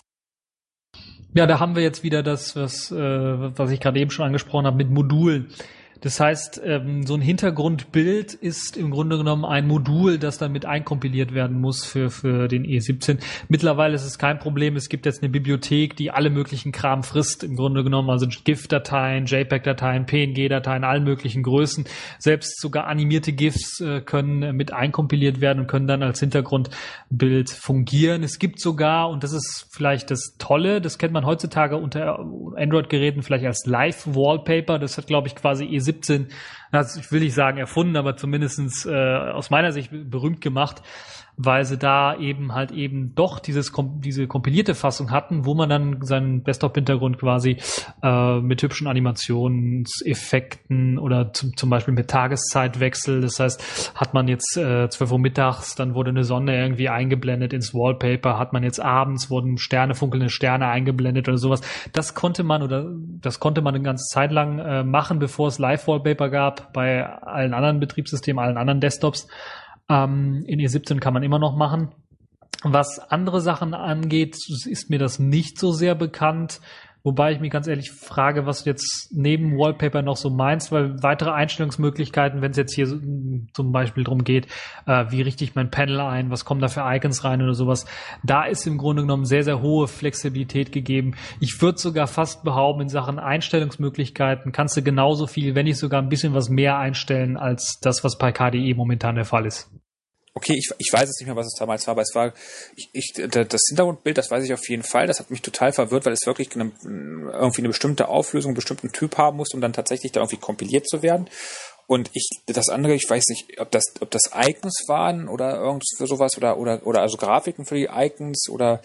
Ja, da haben wir jetzt wieder das, was ich gerade eben schon angesprochen habe, mit Modulen. Das heißt, so ein Hintergrundbild ist im Grunde genommen ein Modul, das dann mit einkompiliert werden muss für den E17. Mittlerweile ist es kein Problem. Es gibt jetzt eine Bibliothek, die alle möglichen Kram frisst, im Grunde genommen, also GIF-Dateien, JPEG-Dateien, PNG-Dateien, allen möglichen Größen. Selbst sogar animierte GIFs können mit einkompiliert werden und können dann als Hintergrundbild fungieren. Es gibt sogar, und das ist vielleicht das Tolle, das kennt man heutzutage unter Android-Geräten vielleicht als Live-Wallpaper. Das hat, glaube ich, quasi E17, also ich will nicht sagen erfunden, aber zumindestens aus meiner Sicht berühmt gemacht, weil sie da eben doch diese kompilierte Fassung hatten, wo man dann seinen Desktop-Hintergrund quasi mit hübschen Animationseffekten oder zum Beispiel mit Tageszeitwechsel, das heißt, hat man jetzt 12 Uhr mittags, dann wurde eine Sonne irgendwie eingeblendet ins Wallpaper, hat man jetzt abends, wurden funkelnde Sterne eingeblendet oder sowas. Das konnte man eine ganze Zeit lang machen, bevor es Live-Wallpaper gab bei allen anderen Betriebssystemen, allen anderen Desktops. In E17 kann man immer noch machen. Was andere Sachen angeht, ist mir das nicht so sehr bekannt. Wobei ich mich ganz ehrlich frage, was du jetzt neben Wallpaper noch so meinst, weil weitere Einstellungsmöglichkeiten, wenn es jetzt hier zum Beispiel darum geht, wie richte ich mein Panel ein, was kommen da für Icons rein oder sowas, da ist im Grunde genommen sehr, sehr hohe Flexibilität gegeben. Ich würde sogar fast behaupten, in Sachen Einstellungsmöglichkeiten kannst du genauso viel, wenn nicht sogar ein bisschen was mehr einstellen, als das, was bei KDE momentan der Fall ist. Okay, ich weiß jetzt nicht mehr, was es damals war, aber es war, das Hintergrundbild, das weiß ich auf jeden Fall, das hat mich total verwirrt, weil es wirklich irgendwie eine bestimmte Auflösung, einen bestimmten Typ haben muss, um dann tatsächlich da irgendwie kompiliert zu werden. Und das andere, ich weiß nicht, ob das Icons waren oder irgend sowas oder also Grafiken für die Icons oder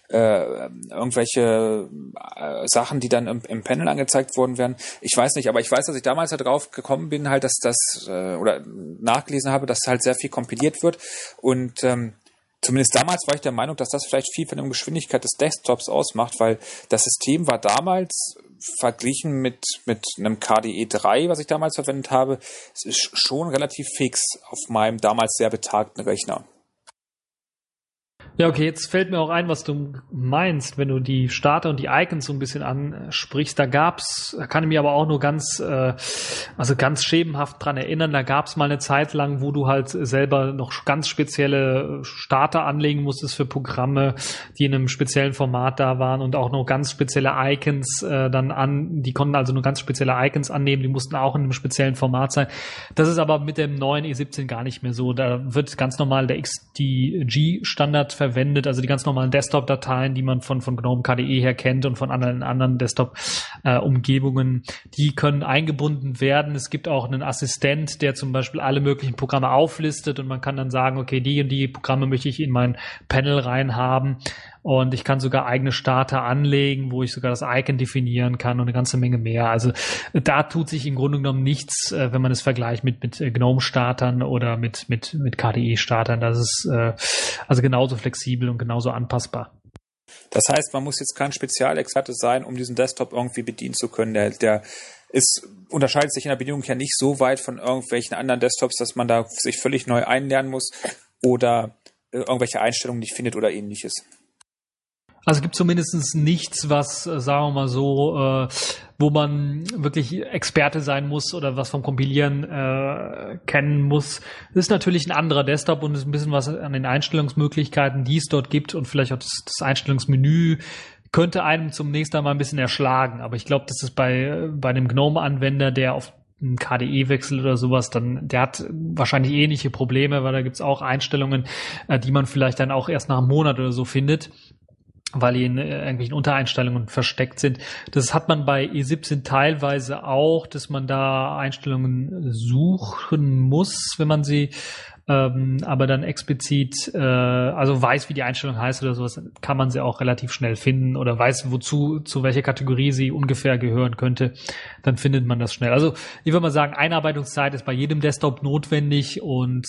irgendwelche Sachen, die dann im Panel angezeigt worden werden. Ich weiß nicht, aber ich weiß, dass ich damals halt drauf gekommen bin, halt, dass oder nachgelesen habe, dass halt sehr viel kompiliert wird. Und zumindest damals war ich der Meinung, dass das vielleicht viel von der Geschwindigkeit des Desktops ausmacht, weil das System war damals verglichen mit einem KDE 3, was ich damals verwendet habe, es ist schon relativ fix auf meinem damals sehr betagten Rechner. Ja, okay, jetzt fällt mir auch ein, was du meinst, wenn du die Starter und die Icons so ein bisschen ansprichst. Da kann ich mich aber auch nur ganz schemenhaft dran erinnern, da gab's mal eine Zeit lang, wo du halt selber noch ganz spezielle Starter anlegen musstest für Programme, die in einem speziellen Format da waren und auch noch ganz spezielle Icons die konnten also nur ganz spezielle Icons annehmen, die mussten auch in einem speziellen Format sein. Das ist aber mit dem neuen E17 gar nicht mehr so. Da wird ganz normal der XDG-Standard verwendet, also die ganz normalen Desktop-Dateien, die man von GNOME KDE her kennt und von anderen Desktop-Umgebungen, die können eingebunden werden. Es gibt auch einen Assistent, der zum Beispiel alle möglichen Programme auflistet und man kann dann sagen, okay, die und die Programme möchte ich in mein Panel reinhaben. Und ich kann sogar eigene Starter anlegen, wo ich sogar das Icon definieren kann und eine ganze Menge mehr. Also da tut sich im Grunde genommen nichts, wenn man es vergleicht mit GNOME-Startern oder mit KDE-Startern. Das ist also genauso flexibel und genauso anpassbar. Das heißt, man muss jetzt kein Spezialexperte sein, um diesen Desktop irgendwie bedienen zu können. Der unterscheidet sich in der Bedienung ja nicht so weit von irgendwelchen anderen Desktops, dass man da sich völlig neu einlernen muss oder irgendwelche Einstellungen nicht findet oder ähnliches. Also es gibt zumindest nichts, was, sagen wir mal so, wo man wirklich Experte sein muss oder was vom Kompilieren kennen muss. Das ist natürlich ein anderer Desktop und ist ein bisschen was an den Einstellungsmöglichkeiten, die es dort gibt und vielleicht auch das Einstellungsmenü könnte einem zunächst einmal ein bisschen erschlagen. Aber ich glaube, das ist bei einem GNOME-Anwender, der auf ein KDE wechselt oder sowas, der hat wahrscheinlich ähnliche Probleme, weil da gibt's auch Einstellungen, die man vielleicht dann auch erst nach einem Monat oder so findet, weil die in irgendwelchen Untereinstellungen versteckt sind. Das hat man bei E17 teilweise auch, dass man da Einstellungen suchen muss, wenn man sie aber dann explizit also weiß, wie die Einstellung heißt oder sowas, kann man sie auch relativ schnell finden oder weiß, zu welcher Kategorie sie ungefähr gehören könnte, dann findet man das schnell. Also ich würde mal sagen, Einarbeitungszeit ist bei jedem Desktop notwendig und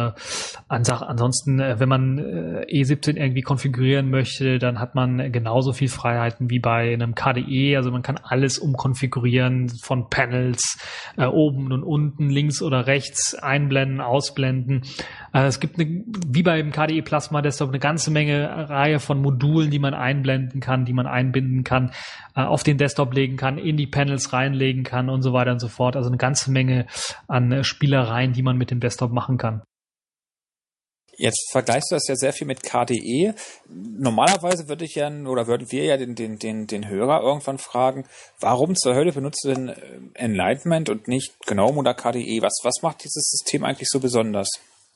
ansonsten, wenn man E17 irgendwie konfigurieren möchte, dann hat man genauso viel Freiheiten wie bei einem KDE, also man kann alles umkonfigurieren von Panels, oben und unten, links oder rechts, einblenden, ausblenden. Es gibt wie beim KDE Plasma Desktop eine ganze Menge Reihe von Modulen, die man einblenden kann, die man einbinden kann, auf den Desktop legen kann, in die Panels reinlegen kann und so weiter und so fort. Also eine ganze Menge an Spielereien, die man mit dem Desktop machen kann. Jetzt vergleichst du das ja sehr viel mit KDE. Normalerweise würden wir ja den Hörer irgendwann fragen, warum zur Hölle benutzt du denn Enlightenment und nicht GNOME oder KDE? Was macht dieses System eigentlich so besonders?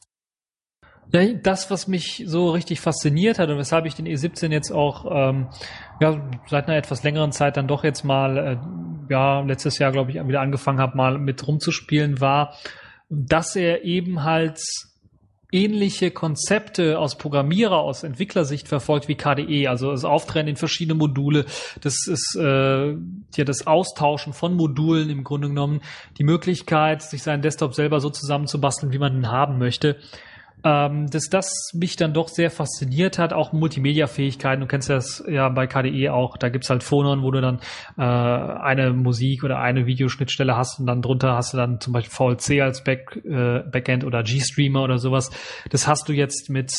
Ja, das, was mich so richtig fasziniert hat und weshalb ich den E17 jetzt auch seit einer etwas längeren Zeit dann doch jetzt mal letztes Jahr, glaube ich, wieder angefangen habe, mal mit rumzuspielen, war, dass er eben halt ähnliche Konzepte aus aus Entwicklersicht verfolgt wie KDE, also das Auftrennen in verschiedene Module, das ist das Austauschen von Modulen im Grunde genommen, die Möglichkeit, sich seinen Desktop selber so zusammenzubasteln, wie man ihn haben möchte. Dass das mich dann doch sehr fasziniert hat, auch Multimedia-Fähigkeiten, du kennst das ja bei KDE auch, da gibt's halt Phonon, wo du dann eine Musik oder eine Videoschnittstelle hast und dann drunter hast du dann zum Beispiel VLC als Backend oder GStreamer oder sowas. Das hast du jetzt mit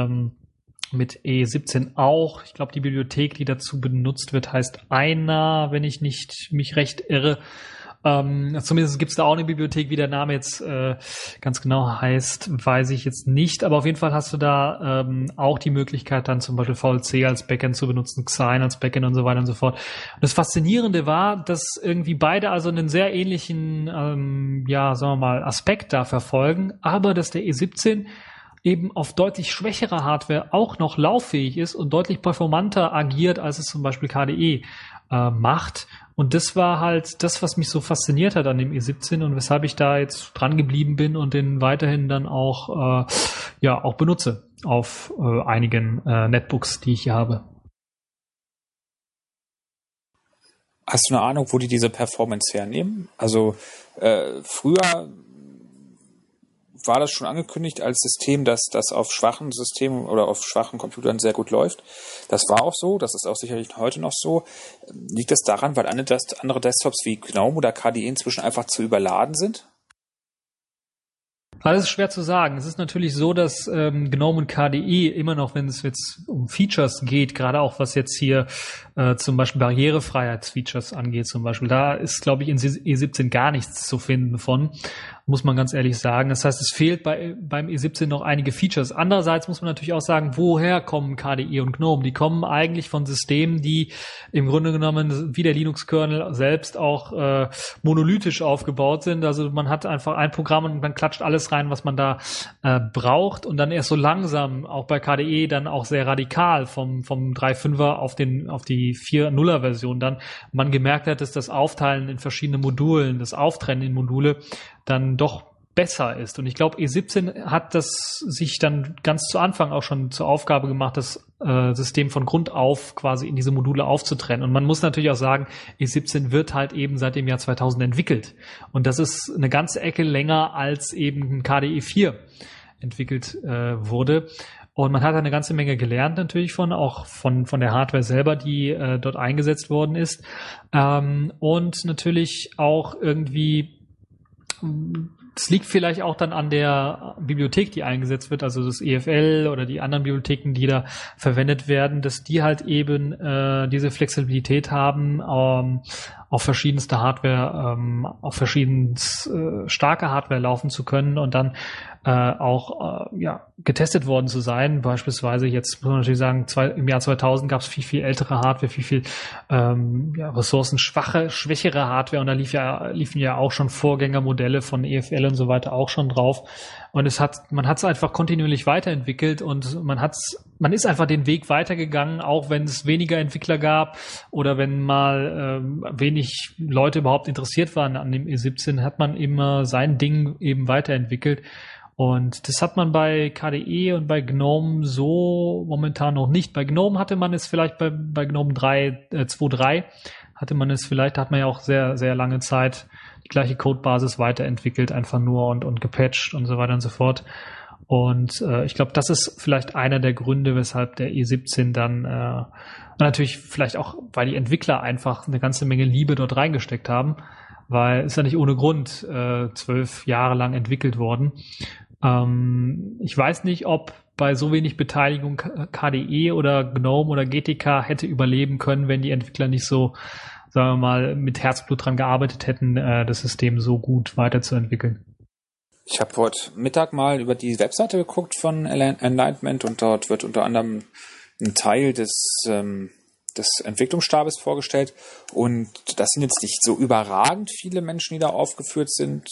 E17 auch. Ich glaube, die Bibliothek, die dazu benutzt wird, heißt Eina, wenn ich nicht mich recht irre. Zumindest gibt es da auch eine Bibliothek, wie der Name jetzt ganz genau heißt, weiß ich jetzt nicht, aber auf jeden Fall hast du da auch die Möglichkeit, dann zum Beispiel VLC als Backend zu benutzen, Xine als Backend und so weiter und so fort. Und das Faszinierende war, dass irgendwie beide also einen sehr ähnlichen, sagen wir mal, Aspekt da verfolgen, aber dass der E17 eben auf deutlich schwächerer Hardware auch noch lauffähig ist und deutlich performanter agiert, als es zum Beispiel KDE macht. Und das war halt das, was mich so fasziniert hat an dem E17 und weshalb ich da jetzt dran geblieben bin und den weiterhin dann auch auch benutze auf einigen Netbooks, die ich hier habe. Hast du eine Ahnung, wo die diese Performance hernehmen? Also früher war das schon angekündigt als System, dass das auf schwachen Systemen oder auf schwachen Computern sehr gut läuft. Das war auch so, das ist auch sicherlich heute noch so. Liegt das daran, weil andere Desktops wie GNOME oder KDE inzwischen einfach zu überladen sind? Also es ist schwer zu sagen. Es ist natürlich so, dass GNOME und KDE immer noch, wenn es jetzt um Features geht, gerade auch was jetzt hier zum Beispiel Barrierefreiheitsfeatures angeht zum Beispiel, da ist, glaube ich, in E17 gar nichts zu finden von, muss man ganz ehrlich sagen. Das heißt, es fehlt beim E17 noch einige Features. Andererseits muss man natürlich auch sagen, woher kommen KDE und GNOME? Die kommen eigentlich von Systemen, die im Grunde genommen wie der Linux-Kernel selbst auch monolithisch aufgebaut sind. Also man hat einfach ein Programm und man klatscht alles rein, was man da braucht, und dann erst so langsam, auch bei KDE dann auch sehr radikal vom 3.5er auf die 4.0er Version dann man gemerkt hat, dass das Aufteilen in verschiedene Modulen, das Auftrennen in Module dann doch besser ist. Und ich glaube, E17 hat das sich dann ganz zu Anfang auch schon zur Aufgabe gemacht, das System von Grund auf quasi in diese Module aufzutrennen. Und man muss natürlich auch sagen, E17 wird halt eben seit dem Jahr 2000 entwickelt. Und das ist eine ganze Ecke länger, als eben KDE 4 entwickelt wurde. Und man hat eine ganze Menge gelernt natürlich auch von der Hardware selber, die dort eingesetzt worden ist. Und natürlich auch irgendwie, es liegt vielleicht auch dann an der Bibliothek, die eingesetzt wird, also das EFL oder die anderen Bibliotheken, die da verwendet werden, dass die halt eben diese Flexibilität haben, auf verschiedenste Hardware, auf verschiedenst starke Hardware laufen zu können und dann auch getestet worden zu sein. Beispielsweise jetzt muss man natürlich sagen, im Jahr 2000 gab es viel ältere Hardware, viel ressourcenschwächere Hardware, und da liefen ja auch schon Vorgängermodelle von EFL und so weiter auch schon drauf. Und man hat es einfach kontinuierlich weiterentwickelt, und man ist einfach den Weg weitergegangen, auch wenn es weniger Entwickler gab oder wenn mal wenig Leute überhaupt interessiert waren an dem E17, hat man immer sein Ding eben weiterentwickelt. Und das hat man bei KDE und bei GNOME so momentan noch nicht. Bei GNOME hatte man es vielleicht bei GNOME 2.3 hatte man es vielleicht, da hat man ja auch sehr, sehr lange Zeit die gleiche Codebasis weiterentwickelt, einfach nur und gepatcht und so weiter und so fort. Und ich glaube, das ist vielleicht einer der Gründe, weshalb der E17 dann natürlich vielleicht auch, weil die Entwickler einfach eine ganze Menge Liebe dort reingesteckt haben, weil es ist ja nicht ohne Grund 12 Jahre lang entwickelt worden. Ich weiß nicht, ob bei so wenig Beteiligung KDE oder GNOME oder GTK hätte überleben können, wenn die Entwickler nicht so, sagen wir mal, mit Herzblut dran gearbeitet hätten, das System so gut weiterzuentwickeln. Ich habe heute Mittag mal über die Webseite geguckt von Enlightenment, und dort wird unter anderem ein Teil des Entwicklungsstabes vorgestellt, und das sind jetzt nicht so überragend viele Menschen, die da aufgeführt sind,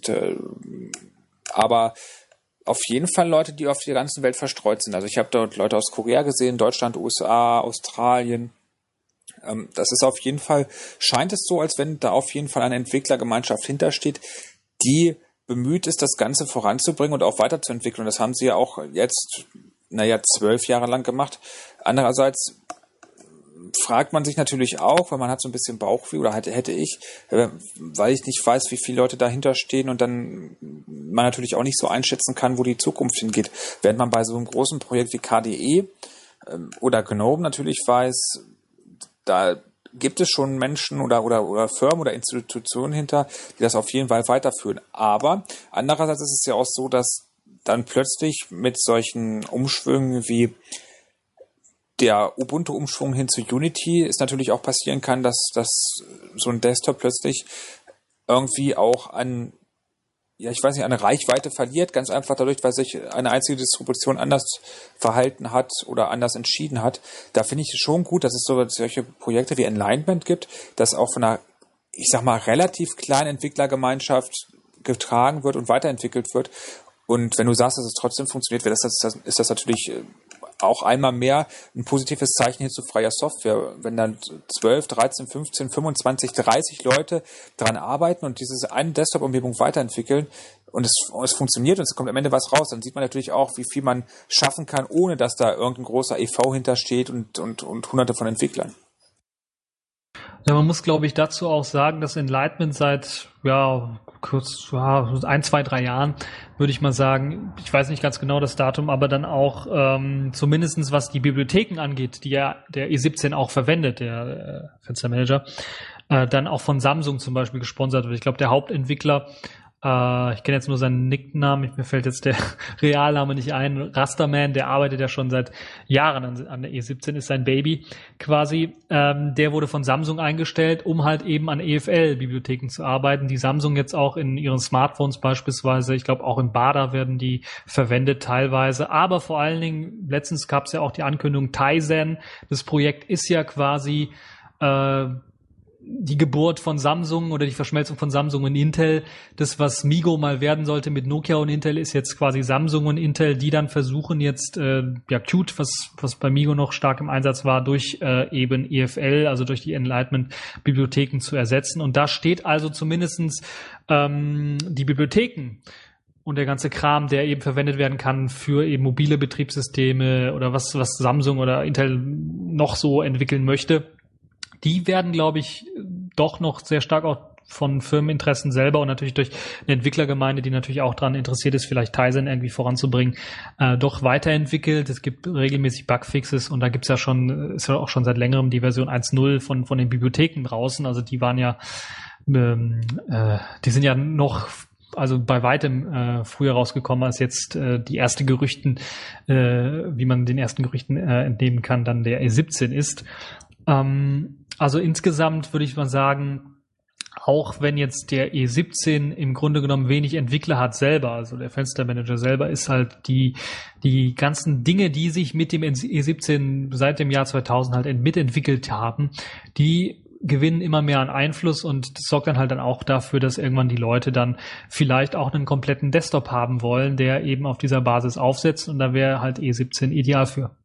aber auf jeden Fall Leute, die auf der ganzen Welt verstreut sind. Also ich habe dort Leute aus Korea gesehen, Deutschland, USA, Australien. Das ist auf jeden Fall, scheint es so, als wenn da auf jeden Fall eine Entwicklergemeinschaft hintersteht, die bemüht ist, das Ganze voranzubringen und auch weiterzuentwickeln. Und das haben sie ja auch jetzt, 12 Jahre lang gemacht. Andererseits fragt man sich natürlich auch, weil man hat so ein bisschen Bauchweh, oder hätte ich, weil ich nicht weiß, wie viele Leute dahinter stehen und dann man natürlich auch nicht so einschätzen kann, wo die Zukunft hingeht. Während man bei so einem großen Projekt wie KDE oder GNOME natürlich weiß, da gibt es schon Menschen oder Firmen oder Institutionen hinter, die das auf jeden Fall weiterführen. Aber andererseits ist es ja auch so, dass dann plötzlich mit solchen Umschwüngen wie der Ubuntu-Umschwung hin zu Unity es natürlich auch passieren kann, dass so ein Desktop plötzlich irgendwie auch eine Reichweite verliert, ganz einfach dadurch, weil sich eine einzige Distribution anders verhalten hat oder anders entschieden hat. Da finde ich es schon gut, dass es solche Projekte wie Enlightenment gibt, das auch von einer, ich sag mal, relativ kleinen Entwicklergemeinschaft getragen wird und weiterentwickelt wird. Und wenn du sagst, dass es trotzdem funktioniert, ist das natürlich auch einmal mehr ein positives Zeichen hin zu freier Software. Wenn dann 12, 13, 15, 25, 30 Leute dran arbeiten und diese eine Desktop-Umgebung weiterentwickeln und es funktioniert und es kommt am Ende was raus, dann sieht man natürlich auch, wie viel man schaffen kann, ohne dass da irgendein großer e.V. hintersteht und hunderte von Entwicklern. Ja, man muss, glaube ich, dazu auch sagen, dass Enlightenment seit, 1, 2, 3 Jahren, würde ich mal sagen, ich weiß nicht ganz genau das Datum, aber dann auch zumindestens was die Bibliotheken angeht, die ja der E17 auch verwendet, der Fenstermanager, dann auch von Samsung zum Beispiel gesponsert wird. Ich glaube, der Hauptentwickler Ich kenne jetzt nur seinen Nicknamen, mir fällt jetzt der Realname nicht ein, Rasterman, der arbeitet ja schon seit Jahren an der E17, ist sein Baby quasi. Der wurde von Samsung eingestellt, um halt eben an EFL-Bibliotheken zu arbeiten, die Samsung jetzt auch in ihren Smartphones beispielsweise, ich glaube auch im Bada werden die verwendet teilweise, aber vor allen Dingen, letztens gab es ja auch die Ankündigung Tizen, das Projekt ist ja quasi die Geburt von Samsung oder die Verschmelzung von Samsung und Intel. Das, was Migo mal werden sollte mit Nokia und Intel, ist jetzt quasi Samsung und Intel, die dann versuchen jetzt Qt, was bei Migo noch stark im Einsatz war, durch eben EFL, also durch die Enlightenment-Bibliotheken zu ersetzen. Und da steht also zumindestens die Bibliotheken und der ganze Kram, der eben verwendet werden kann für eben mobile Betriebssysteme oder was Samsung oder Intel noch so entwickeln möchte. Die werden, glaube ich, doch noch sehr stark auch von Firmeninteressen selber und natürlich durch eine Entwicklergemeinde, die natürlich auch daran interessiert ist, vielleicht Tizen irgendwie voranzubringen, doch weiterentwickelt. Es gibt regelmäßig Bugfixes und da gibt's ja schon, ist ja auch schon seit längerem die Version 1.0 von den Bibliotheken draußen. Also die waren ja, die sind ja noch also bei weitem früher rausgekommen als jetzt die erste Gerüchten, wie man den ersten Gerüchten entnehmen kann, dann der E17 ist. Also insgesamt würde ich mal sagen, auch wenn jetzt der E17 im Grunde genommen wenig Entwickler hat selber, also der Fenstermanager selber ist halt die ganzen Dinge, die sich mit dem E17 seit dem Jahr 2000 halt mitentwickelt haben, die gewinnen immer mehr an Einfluss und das sorgt dann halt dann auch dafür, dass irgendwann die Leute dann vielleicht auch einen kompletten Desktop haben wollen, der eben auf dieser Basis aufsetzt und da wäre halt E17 ideal für.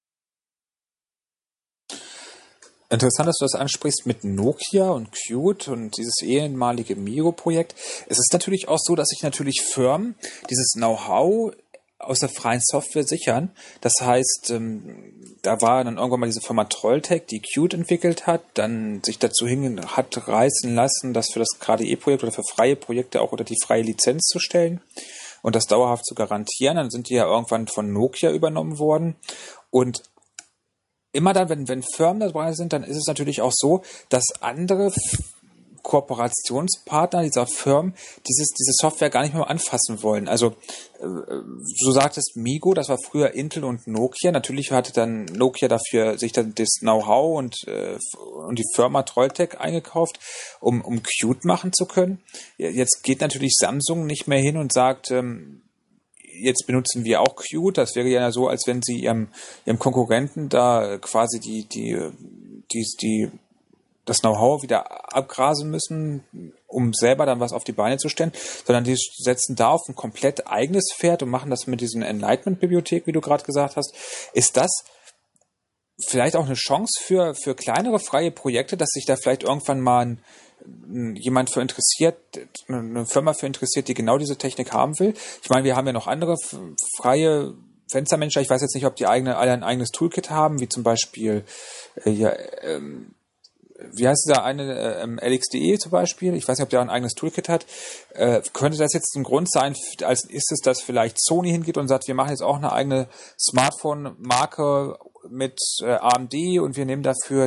Interessant, dass du das ansprichst mit Nokia und Qt und dieses ehemalige Migo-Projekt. Es ist natürlich auch so, dass sich natürlich Firmen dieses Know-how aus der freien Software sichern. Das heißt, da war dann irgendwann mal diese Firma Trolltech, die Qt entwickelt hat, dann sich dazu hat reißen lassen, das für das KDE-Projekt oder für freie Projekte auch unter die freie Lizenz zu stellen und das dauerhaft zu garantieren. Dann sind die ja irgendwann von Nokia übernommen worden und immer dann, wenn Firmen dabei sind, dann ist es natürlich auch so, dass andere Kooperationspartner dieser Firmen diese Software gar nicht mehr anfassen wollen. Also so sagtest Migo, das war früher Intel und Nokia. Natürlich hatte dann Nokia dafür sich dann das Know-how und die Firma Trolltech eingekauft, um Qt machen zu können. Jetzt geht natürlich Samsung nicht mehr hin und sagt, jetzt benutzen wir auch Qt. Das wäre ja so, als wenn sie ihrem Konkurrenten da quasi das Know-how wieder abgrasen müssen, um selber dann was auf die Beine zu stellen, sondern die setzen da auf ein komplett eigenes Pferd und machen das mit diesen Enlightenment-Bibliothek, wie du gerade gesagt hast. Ist das vielleicht auch eine Chance für kleinere freie Projekte, dass sich da vielleicht irgendwann mal jemand für interessiert, eine Firma für interessiert, die genau diese Technik haben will? Ich meine, wir haben ja noch andere freie Fenstermanager. Ich weiß jetzt nicht, ob die alle ein eigenes Toolkit haben, wie zum Beispiel wie heißt der eine, LXDE zum Beispiel, ich weiß nicht, ob der ein eigenes Toolkit hat. Könnte das jetzt ein Grund sein, dass vielleicht Sony hingeht und sagt, wir machen jetzt auch eine eigene Smartphone-Marke mit AMD und wir nehmen dafür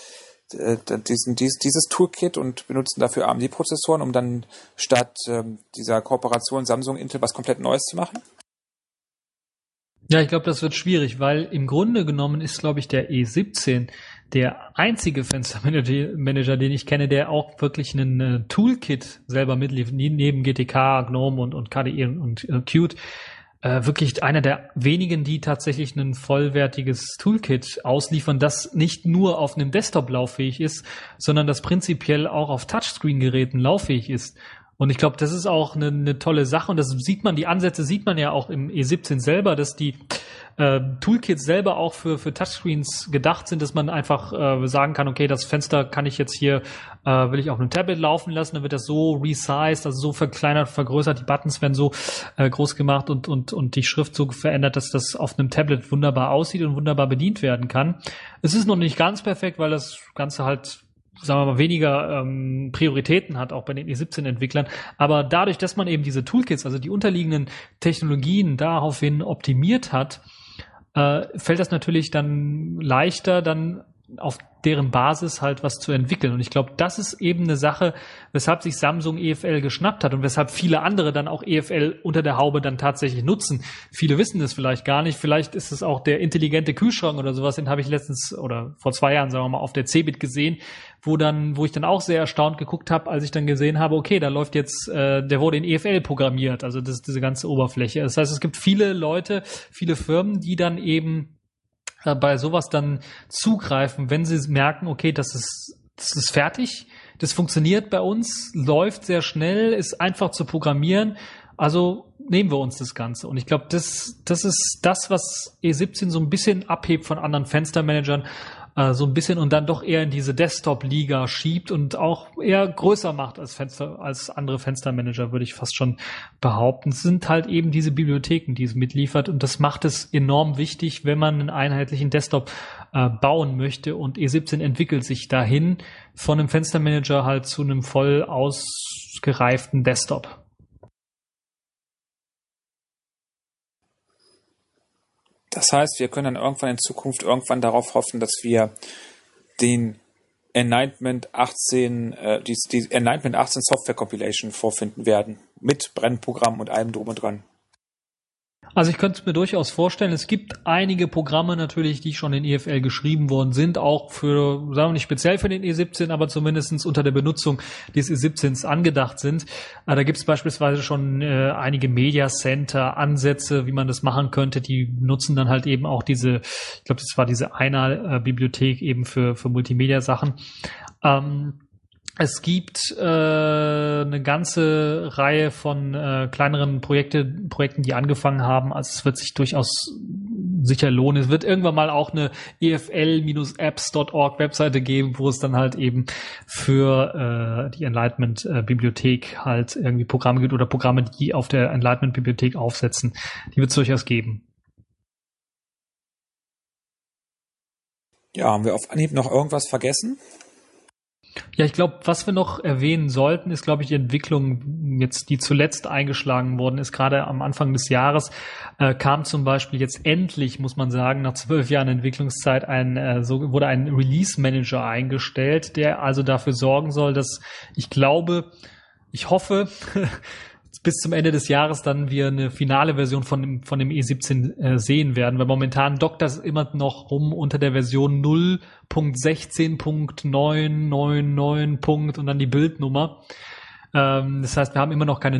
dieses Toolkit und benutzen dafür AMD-Prozessoren, um dann statt dieser Kooperation Samsung-Intel was komplett Neues zu machen? Ja, ich glaube, das wird schwierig, weil im Grunde genommen ist, glaube ich, der E17 der einzige Fenstermanager, den ich kenne, der auch wirklich einen Toolkit selber mitliefert, neben GTK, GNOME und KDE und Qt. Wirklich einer der wenigen, die tatsächlich ein vollwertiges Toolkit ausliefern, das nicht nur auf einem Desktop lauffähig ist, sondern das prinzipiell auch auf Touchscreen-Geräten lauffähig ist. Und ich glaube, das ist auch eine tolle Sache und das sieht man, die Ansätze sieht man ja auch im E17 selber, dass die Toolkits selber auch für Touchscreens gedacht sind, dass man einfach sagen kann, okay, das Fenster kann ich jetzt hier, will ich auf einem Tablet laufen lassen, dann wird das so resized, also so verkleinert, vergrößert, die Buttons werden so groß gemacht und die Schrift so verändert, dass das auf einem Tablet wunderbar aussieht und wunderbar bedient werden kann. Es ist noch nicht ganz perfekt, weil das Ganze halt, sagen wir mal, weniger Prioritäten hat, auch bei den E17-Entwicklern. Aber dadurch, dass man eben diese Toolkits, also die unterliegenden Technologien daraufhin optimiert hat, fällt das natürlich dann leichter, dann auf deren Basis halt was zu entwickeln. Und ich glaube, das ist eben eine Sache, weshalb sich Samsung EFL geschnappt hat und weshalb viele andere dann auch EFL unter der Haube dann tatsächlich nutzen. Viele wissen das vielleicht gar nicht. Vielleicht ist es auch der intelligente Kühlschrank oder sowas, den habe ich letztens oder vor 2 Jahren, sagen wir mal, auf der CeBIT gesehen, wo ich dann auch sehr erstaunt geguckt habe, als ich dann gesehen habe, okay, da läuft jetzt, der wurde in EFL programmiert, also diese ganze Oberfläche. Das heißt, es gibt viele Leute, viele Firmen, die dann eben bei sowas dann zugreifen, wenn sie merken, okay, das ist fertig, das funktioniert bei uns, läuft sehr schnell, ist einfach zu programmieren, also nehmen wir uns das Ganze. Und ich glaube, das ist das, was E17 so ein bisschen abhebt von anderen Fenstermanagern, so ein bisschen und dann doch eher in diese Desktop-Liga schiebt und auch eher größer macht als andere Fenstermanager, würde ich fast schon behaupten. Es sind halt eben diese Bibliotheken, die es mitliefert und das macht es enorm wichtig, wenn man einen einheitlichen Desktop bauen möchte und E17 entwickelt sich dahin von einem Fenstermanager halt zu einem voll ausgereiften Desktop. Das heißt, wir können dann irgendwann in Zukunft darauf hoffen, dass wir den Enlightenment 18, die Enlightenment 18 Software Compilation vorfinden werden. Mit Brennprogramm und allem drum und dran. Also ich könnte es mir durchaus vorstellen, es gibt einige Programme natürlich, die schon in EFL geschrieben worden sind, auch für, sagen wir nicht speziell für den E17, aber zumindest unter der Benutzung des E17s angedacht sind. Da gibt es beispielsweise schon einige Media Center Ansätze, wie man das machen könnte. Die nutzen dann halt eben auch diese, ich glaube, das war diese Einar-Bibliothek eben für Multimedia-Sachen. Es gibt eine ganze Reihe von kleineren Projekten, die angefangen haben. Also es wird sich durchaus sicher lohnen. Es wird irgendwann mal auch eine efl-apps.org Webseite geben, wo es dann halt eben für die Enlightenment-Bibliothek halt irgendwie Programme gibt oder Programme, die auf der Enlightenment-Bibliothek aufsetzen. Die wird es durchaus geben. Ja, haben wir auf Anhieb noch irgendwas vergessen? Ja, ich glaube, was wir noch erwähnen sollten, ist, glaube ich, die Entwicklung jetzt, die zuletzt eingeschlagen worden ist. Gerade am Anfang des Jahres kam zum Beispiel jetzt endlich, muss man sagen, nach 12 Jahren Entwicklungszeit wurde ein Release Manager eingestellt, der also dafür sorgen soll, dass ich hoffe, bis zum Ende des Jahres dann wir eine finale Version von dem E17 sehen werden, weil momentan dockt das immer noch rum unter der Version 0.16.999. Und dann die Bildnummer. Das heißt, wir haben immer noch keine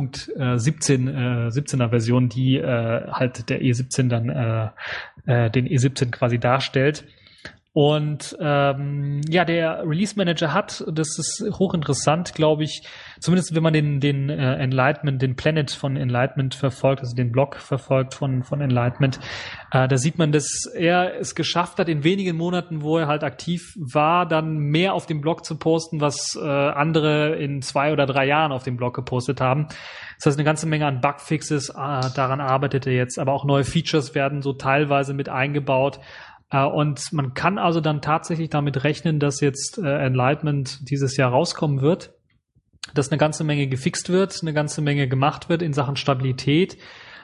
0.17er Version, die halt der E17 dann den E17 quasi darstellt. Und der Release Manager das ist hochinteressant, glaube ich, zumindest wenn man den Enlightenment, den Planet von Enlightenment verfolgt, also den Blog verfolgt von Enlightenment, da sieht man, dass er es geschafft hat, in wenigen Monaten, wo er halt aktiv war, dann mehr auf dem Blog zu posten, was andere in 2 oder 3 Jahren auf dem Blog gepostet haben. Das heißt, eine ganze Menge an Bugfixes, daran arbeitet er jetzt, aber auch neue Features werden so teilweise mit eingebaut. Und man kann also dann tatsächlich damit rechnen, dass jetzt Enlightenment dieses Jahr rauskommen wird, dass eine ganze Menge gefixt wird, eine ganze Menge gemacht wird in Sachen Stabilität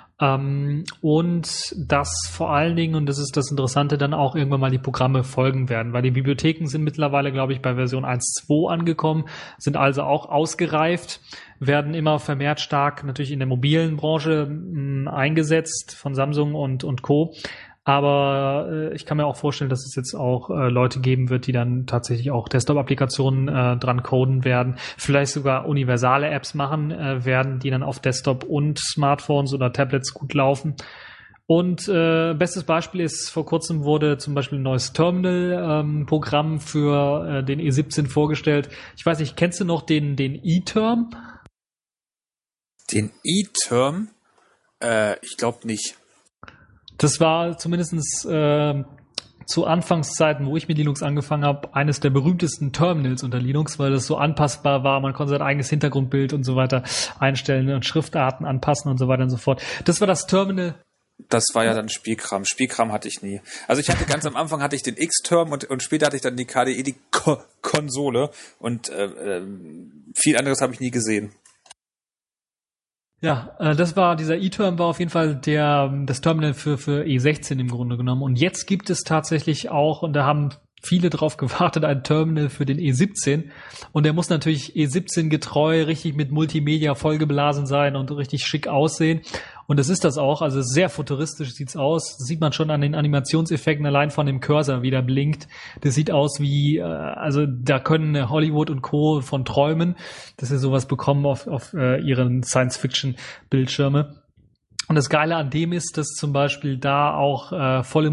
und dass vor allen Dingen, und das ist das Interessante, dann auch irgendwann mal die Programme folgen werden, weil die Bibliotheken sind mittlerweile, glaube ich, bei Version 1.2 angekommen, sind also auch ausgereift, werden immer vermehrt stark natürlich in der mobilen Branche eingesetzt von Samsung und Co., aber ich kann mir auch vorstellen, dass es jetzt auch Leute geben wird, die dann tatsächlich auch Desktop-Applikationen dran coden werden, vielleicht sogar universale Apps machen werden, die dann auf Desktop und Smartphones oder Tablets gut laufen. Und bestes Beispiel ist, vor kurzem wurde zum Beispiel ein neues Terminal-Programm für den E17 vorgestellt. Ich weiß nicht, kennst du noch den E-Term? Den E-Term? Ich glaube nicht. Das war zumindest zu Anfangszeiten, wo ich mit Linux angefangen habe, eines der berühmtesten Terminals unter Linux, weil das so anpassbar war. Man konnte sein eigenes Hintergrundbild und so weiter einstellen und Schriftarten anpassen und so weiter und so fort. Das war das Terminal. Das war ja dann Spielkram. Spielkram hatte ich nie. Also ich hatte ganz am Anfang hatte ich den X-Term und später hatte ich dann die KDE, die Konsole und viel anderes habe ich nie gesehen. Ja, dieser E-Term war auf jeden Fall das Terminal für E16 im Grunde genommen. Und jetzt gibt es tatsächlich auch, und da haben viele drauf gewartet, ein Terminal für den E17. Und der muss natürlich E17 getreu, richtig mit Multimedia vollgeblasen sein und richtig schick aussehen. Und das ist das auch, also sehr futuristisch sieht's aus. Das sieht man schon an den Animationseffekten, allein von dem Cursor, wie der blinkt. Das sieht aus wie, also da können Hollywood und Co. von träumen, dass sie sowas bekommen auf ihren Science-Fiction-Bildschirme. Und das Geile an dem ist, dass zum Beispiel da auch volle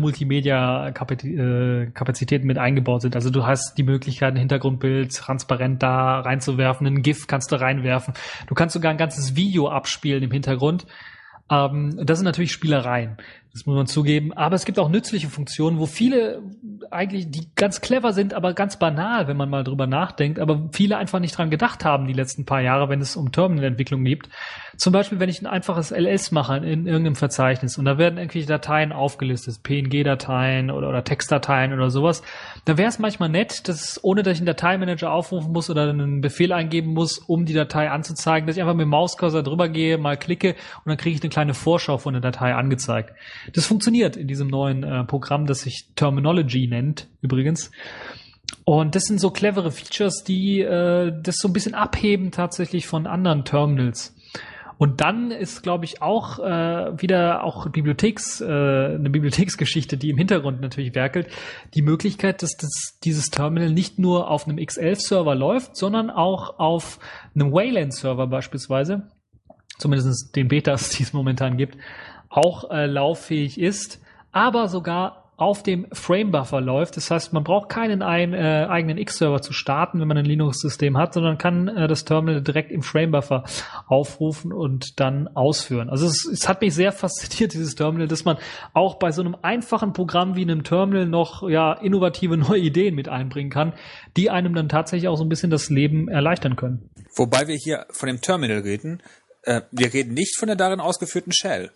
Multimedia-Kapazitäten mit eingebaut sind. Also du hast die Möglichkeit, ein Hintergrundbild transparent da reinzuwerfen, ein GIF kannst du reinwerfen. Du kannst sogar ein ganzes Video abspielen im Hintergrund. Das sind natürlich Spielereien, das muss man zugeben. Aber es gibt auch nützliche Funktionen, wo viele eigentlich, die ganz clever sind, aber ganz banal, wenn man mal drüber nachdenkt, aber viele einfach nicht dran gedacht haben die letzten paar Jahre, wenn es um Terminal-Entwicklung geht. Zum Beispiel, wenn ich ein einfaches LS mache in irgendeinem Verzeichnis und da werden irgendwelche Dateien aufgelistet, PNG-Dateien oder Textdateien oder sowas, dann wäre es manchmal nett, dass ohne dass ich einen Dateimanager aufrufen muss oder einen Befehl eingeben muss, um die Datei anzuzeigen, dass ich einfach mit dem Mauscursor drüber gehe, mal klicke und dann kriege ich eine kleine Vorschau von der Datei angezeigt. Das funktioniert in diesem neuen Programm, das sich Terminology nennt, übrigens. Und das sind so clevere Features, die das so ein bisschen abheben tatsächlich von anderen Terminals. Und dann ist, glaube ich, auch wieder auch eine Bibliotheksgeschichte, die im Hintergrund natürlich werkelt, die Möglichkeit, dass dieses Terminal nicht nur auf einem X11-Server läuft, sondern auch auf einem Wayland-Server beispielsweise, zumindest den Betas, die es momentan gibt, auch lauffähig ist, aber sogar auf dem Framebuffer läuft. Das heißt, man braucht keinen eigenen X-Server zu starten, wenn man ein Linux-System hat, sondern kann das Terminal direkt im Framebuffer aufrufen und dann ausführen. Also es hat mich sehr fasziniert, dieses Terminal, dass man auch bei so einem einfachen Programm wie einem Terminal noch innovative neue Ideen mit einbringen kann, die einem dann tatsächlich auch so ein bisschen das Leben erleichtern können. Wobei wir hier von dem Terminal reden, wir reden nicht von der darin ausgeführten Shell.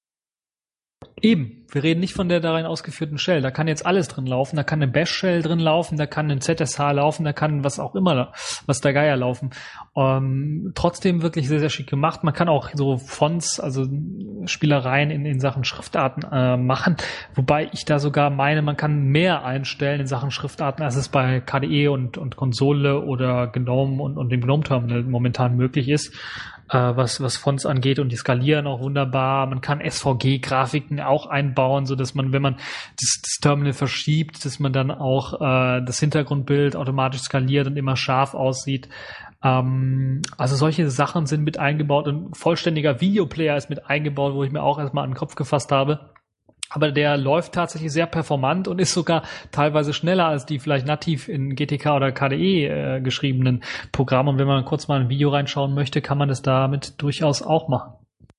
Eben, wir reden nicht von der darin ausgeführten Shell. Da kann jetzt alles drin laufen. Da kann eine Bash-Shell drin laufen, da kann ein ZSH laufen, da kann was auch immer, was der Geier laufen. Trotzdem wirklich sehr, sehr schick gemacht. Man kann auch so Fonts, also Spielereien in Sachen Schriftarten machen. Wobei ich da sogar meine, man kann mehr einstellen in Sachen Schriftarten, als es bei KDE und Konsole oder GNOME und dem GNOME-Terminal momentan möglich ist. Was Fonts angeht, und die skalieren auch wunderbar. Man kann SVG-Grafiken auch einbauen, so dass man, wenn man das Terminal verschiebt, dass man dann auch das Hintergrundbild automatisch skaliert und immer scharf aussieht. Also solche Sachen sind mit eingebaut, und vollständiger Videoplayer ist mit eingebaut, wo ich mir auch erstmal an den Kopf gefasst habe. Aber der läuft tatsächlich sehr performant und ist sogar teilweise schneller als die vielleicht nativ in GTK oder KDE geschriebenen Programme. Und wenn man kurz mal ein Video reinschauen möchte, kann man das damit durchaus auch machen.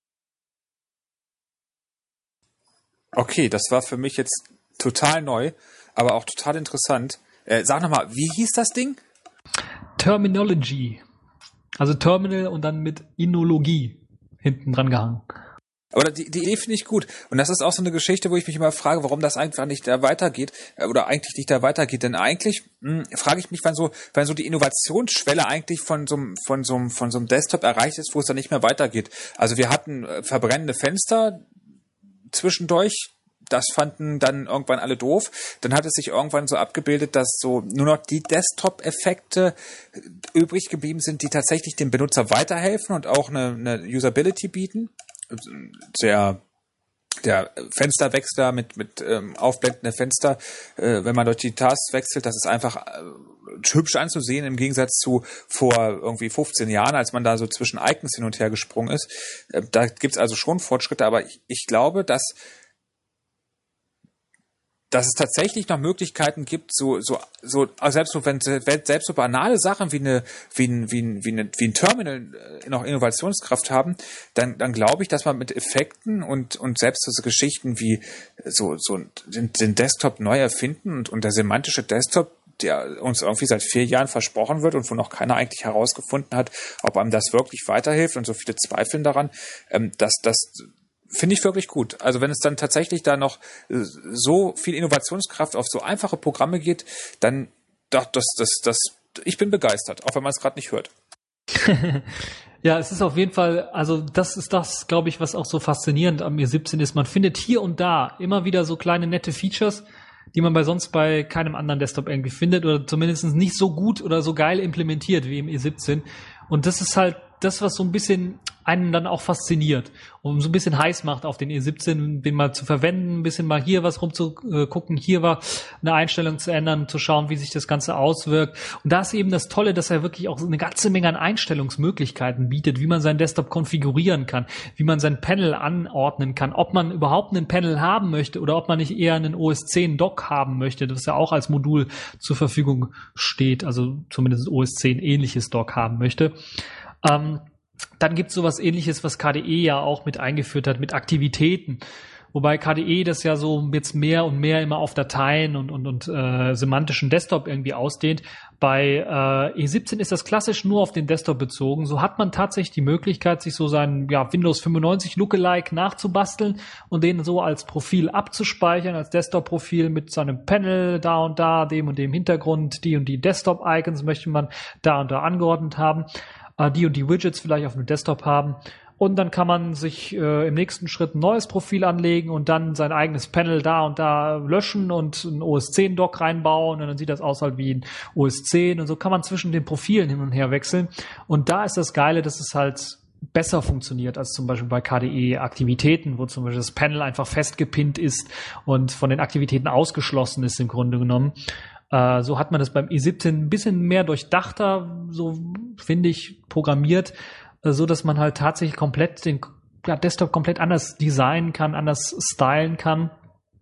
Okay, das war für mich jetzt total neu, aber auch total interessant. Sag nochmal, wie hieß das Ding? Terminology. Also Terminal und dann mit Inologie hinten dran gehangen. Aber die Idee finde ich gut. Und das ist auch so eine Geschichte, wo ich mich immer frage, warum das einfach nicht da weitergeht, oder eigentlich nicht da weitergeht. Denn eigentlich frage ich mich, wann so die Innovationsschwelle eigentlich von so einem Desktop erreicht ist, wo es dann nicht mehr weitergeht. Also wir hatten verbrennende Fenster zwischendurch. Das fanden dann irgendwann alle doof. Dann hat es sich irgendwann so abgebildet, dass so nur noch die Desktop-Effekte übrig geblieben sind, die tatsächlich dem Benutzer weiterhelfen und auch eine Usability bieten. Der Fensterwechsler mit aufblendende Fenster, wenn man durch die Tasks wechselt, das ist einfach hübsch anzusehen im Gegensatz zu vor irgendwie 15 Jahren, als man da so zwischen Icons hin und her gesprungen ist. Da gibt's also schon Fortschritte, aber ich glaube, dass es tatsächlich noch Möglichkeiten gibt, also selbst so banale Sachen wie ein Terminal noch Innovationskraft haben, dann glaube ich, dass man mit Effekten und selbst so Geschichten wie den Desktop neu erfinden und der semantische Desktop, der uns irgendwie seit 4 Jahren versprochen wird und wo noch keiner eigentlich herausgefunden hat, ob einem das wirklich weiterhilft, und so viele zweifeln daran, das finde ich wirklich gut. Also wenn es dann tatsächlich da noch so viel Innovationskraft auf so einfache Programme geht, dann ich bin begeistert, auch wenn man es gerade nicht hört. Ja, es ist auf jeden Fall, also das ist das, glaube ich, was auch so faszinierend am E17 ist. Man findet hier und da immer wieder so kleine nette Features, die man sonst bei keinem anderen Desktop irgendwie findet oder zumindest nicht so gut oder so geil implementiert wie im E17. Und das ist halt das, was so ein bisschen einen dann auch fasziniert und so ein bisschen heiß macht auf den E17, den mal zu verwenden, ein bisschen mal hier was rumzugucken, hier war eine Einstellung zu ändern, zu schauen, wie sich das Ganze auswirkt. Und da ist eben das Tolle, dass er wirklich auch eine ganze Menge an Einstellungsmöglichkeiten bietet, wie man seinen Desktop konfigurieren kann, wie man sein Panel anordnen kann, ob man überhaupt einen Panel haben möchte oder ob man nicht eher einen OS 10 Dock haben möchte, das ja auch als Modul zur Verfügung steht, also zumindest OS 10 ähnliches Dock haben möchte. Dann gibt es sowas Ähnliches, was KDE ja auch mit eingeführt hat, mit Aktivitäten. Wobei KDE das ja so jetzt mehr und mehr immer auf Dateien und semantischen Desktop irgendwie ausdehnt. Bei E17 ist das klassisch nur auf den Desktop bezogen. So hat man tatsächlich die Möglichkeit, sich so seinen Windows 95 Lookalike nachzubasteln und den so als Profil abzuspeichern, als Desktop-Profil mit seinem Panel da und da, dem und dem Hintergrund, die und die Desktop-Icons möchte man da und da angeordnet haben. Die und die Widgets vielleicht auf dem Desktop haben. Und dann kann man sich im nächsten Schritt ein neues Profil anlegen und dann sein eigenes Panel da und da löschen und ein OS 10 Dock reinbauen und dann sieht das aus halt wie ein OS 10 und so kann man zwischen den Profilen hin und her wechseln. Und da ist das Geile, dass es halt besser funktioniert als zum Beispiel bei KDE Aktivitäten, wo zum Beispiel das Panel einfach festgepinnt ist und von den Aktivitäten ausgeschlossen ist im Grunde genommen. So hat man das beim E17 ein bisschen mehr durchdachter, so finde ich, programmiert, so dass man halt tatsächlich komplett den Desktop komplett anders designen kann, anders stylen kann.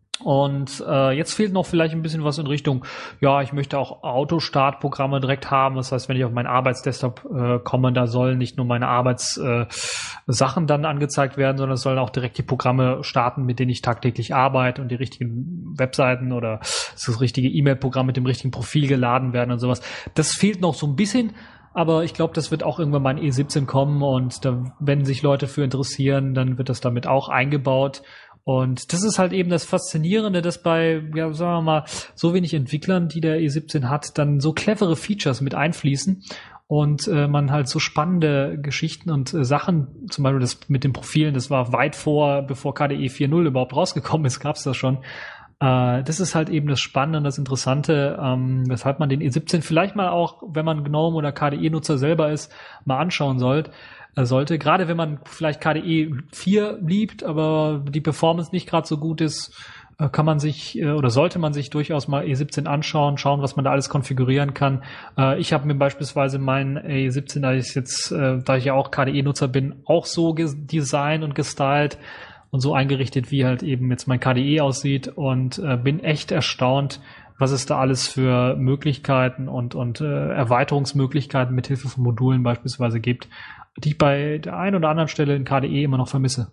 Und jetzt fehlt noch vielleicht ein bisschen was in Richtung, ich möchte auch Autostartprogramme direkt haben. Das heißt, wenn ich auf meinen Arbeitsdesktop komme, da sollen nicht nur meine Arbeitssachen dann angezeigt werden, sondern es sollen auch direkt die Programme starten, mit denen ich tagtäglich arbeite und die richtigen Webseiten oder das richtige E-Mail-Programm mit dem richtigen Profil geladen werden und sowas. Das fehlt noch so ein bisschen. Aber ich glaube, das wird auch irgendwann mal in E17 kommen und da, wenn sich Leute für interessieren, dann wird das damit auch eingebaut. Und das ist halt eben das Faszinierende, dass bei, sagen wir mal, so wenig Entwicklern, die der E17 hat, dann so clevere Features mit einfließen und man halt so spannende Geschichten und Sachen, zum Beispiel das mit den Profilen, das war weit bevor KDE 4.0 überhaupt rausgekommen ist, gab's das schon. Das ist halt eben das Spannende und das Interessante, weshalb man den E17 vielleicht mal auch, wenn man GNOME oder KDE-Nutzer selber ist, mal anschauen sollte. Gerade wenn man vielleicht KDE 4 liebt, aber die Performance nicht gerade so gut ist, kann man sich oder sollte man sich durchaus mal E17 anschauen, schauen, was man da alles konfigurieren kann. Ich habe mir beispielsweise meinen E17, da ich ja auch KDE-Nutzer bin, auch so designt und gestylt und so eingerichtet, wie halt eben jetzt mein KDE aussieht und bin echt erstaunt, was es da alles für Möglichkeiten und Erweiterungsmöglichkeiten mit Hilfe von Modulen beispielsweise gibt, die ich bei der einen oder anderen Stelle in KDE immer noch vermisse.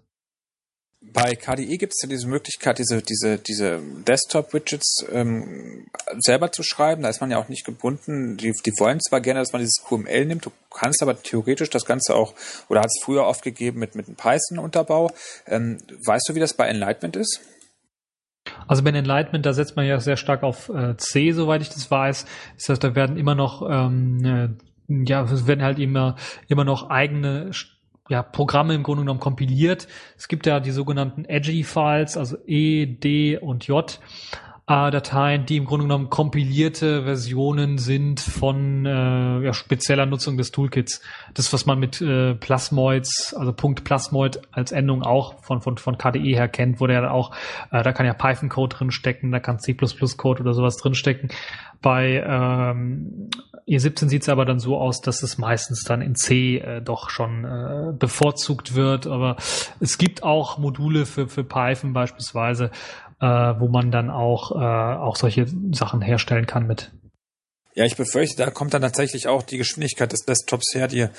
Bei KDE gibt es ja diese Möglichkeit, diese Desktop-Widgets selber zu schreiben. Da ist man ja auch nicht gebunden. Die wollen zwar gerne, dass man dieses QML nimmt, du kannst aber theoretisch das Ganze auch, oder hat es früher oft gegeben mit einem Python-Unterbau. Weißt du, wie das bei Enlightenment ist? Also bei Enlightenment, da setzt man ja sehr stark auf C, soweit ich das weiß. Das heißt, da werden immer noch es werden halt immer noch eigene Programme im Grunde genommen kompiliert. Es gibt ja die sogenannten EDGI-Files, also E, D und J Dateien, die im Grunde genommen kompilierte Versionen sind von spezieller Nutzung des Toolkits. Das, was man mit Plasmoids, also .Plasmoid als Endung auch von KDE her kennt, wo der auch, da kann ja Python-Code drinstecken, da kann C++-Code oder sowas drinstecken. Bei E17 sieht es aber dann so aus, dass es meistens dann in C doch schon bevorzugt wird, aber es gibt auch Module für Python beispielsweise, wo man dann auch solche Sachen herstellen kann mit. Ja, ich befürchte, da kommt dann tatsächlich auch die Geschwindigkeit des Desktops her, die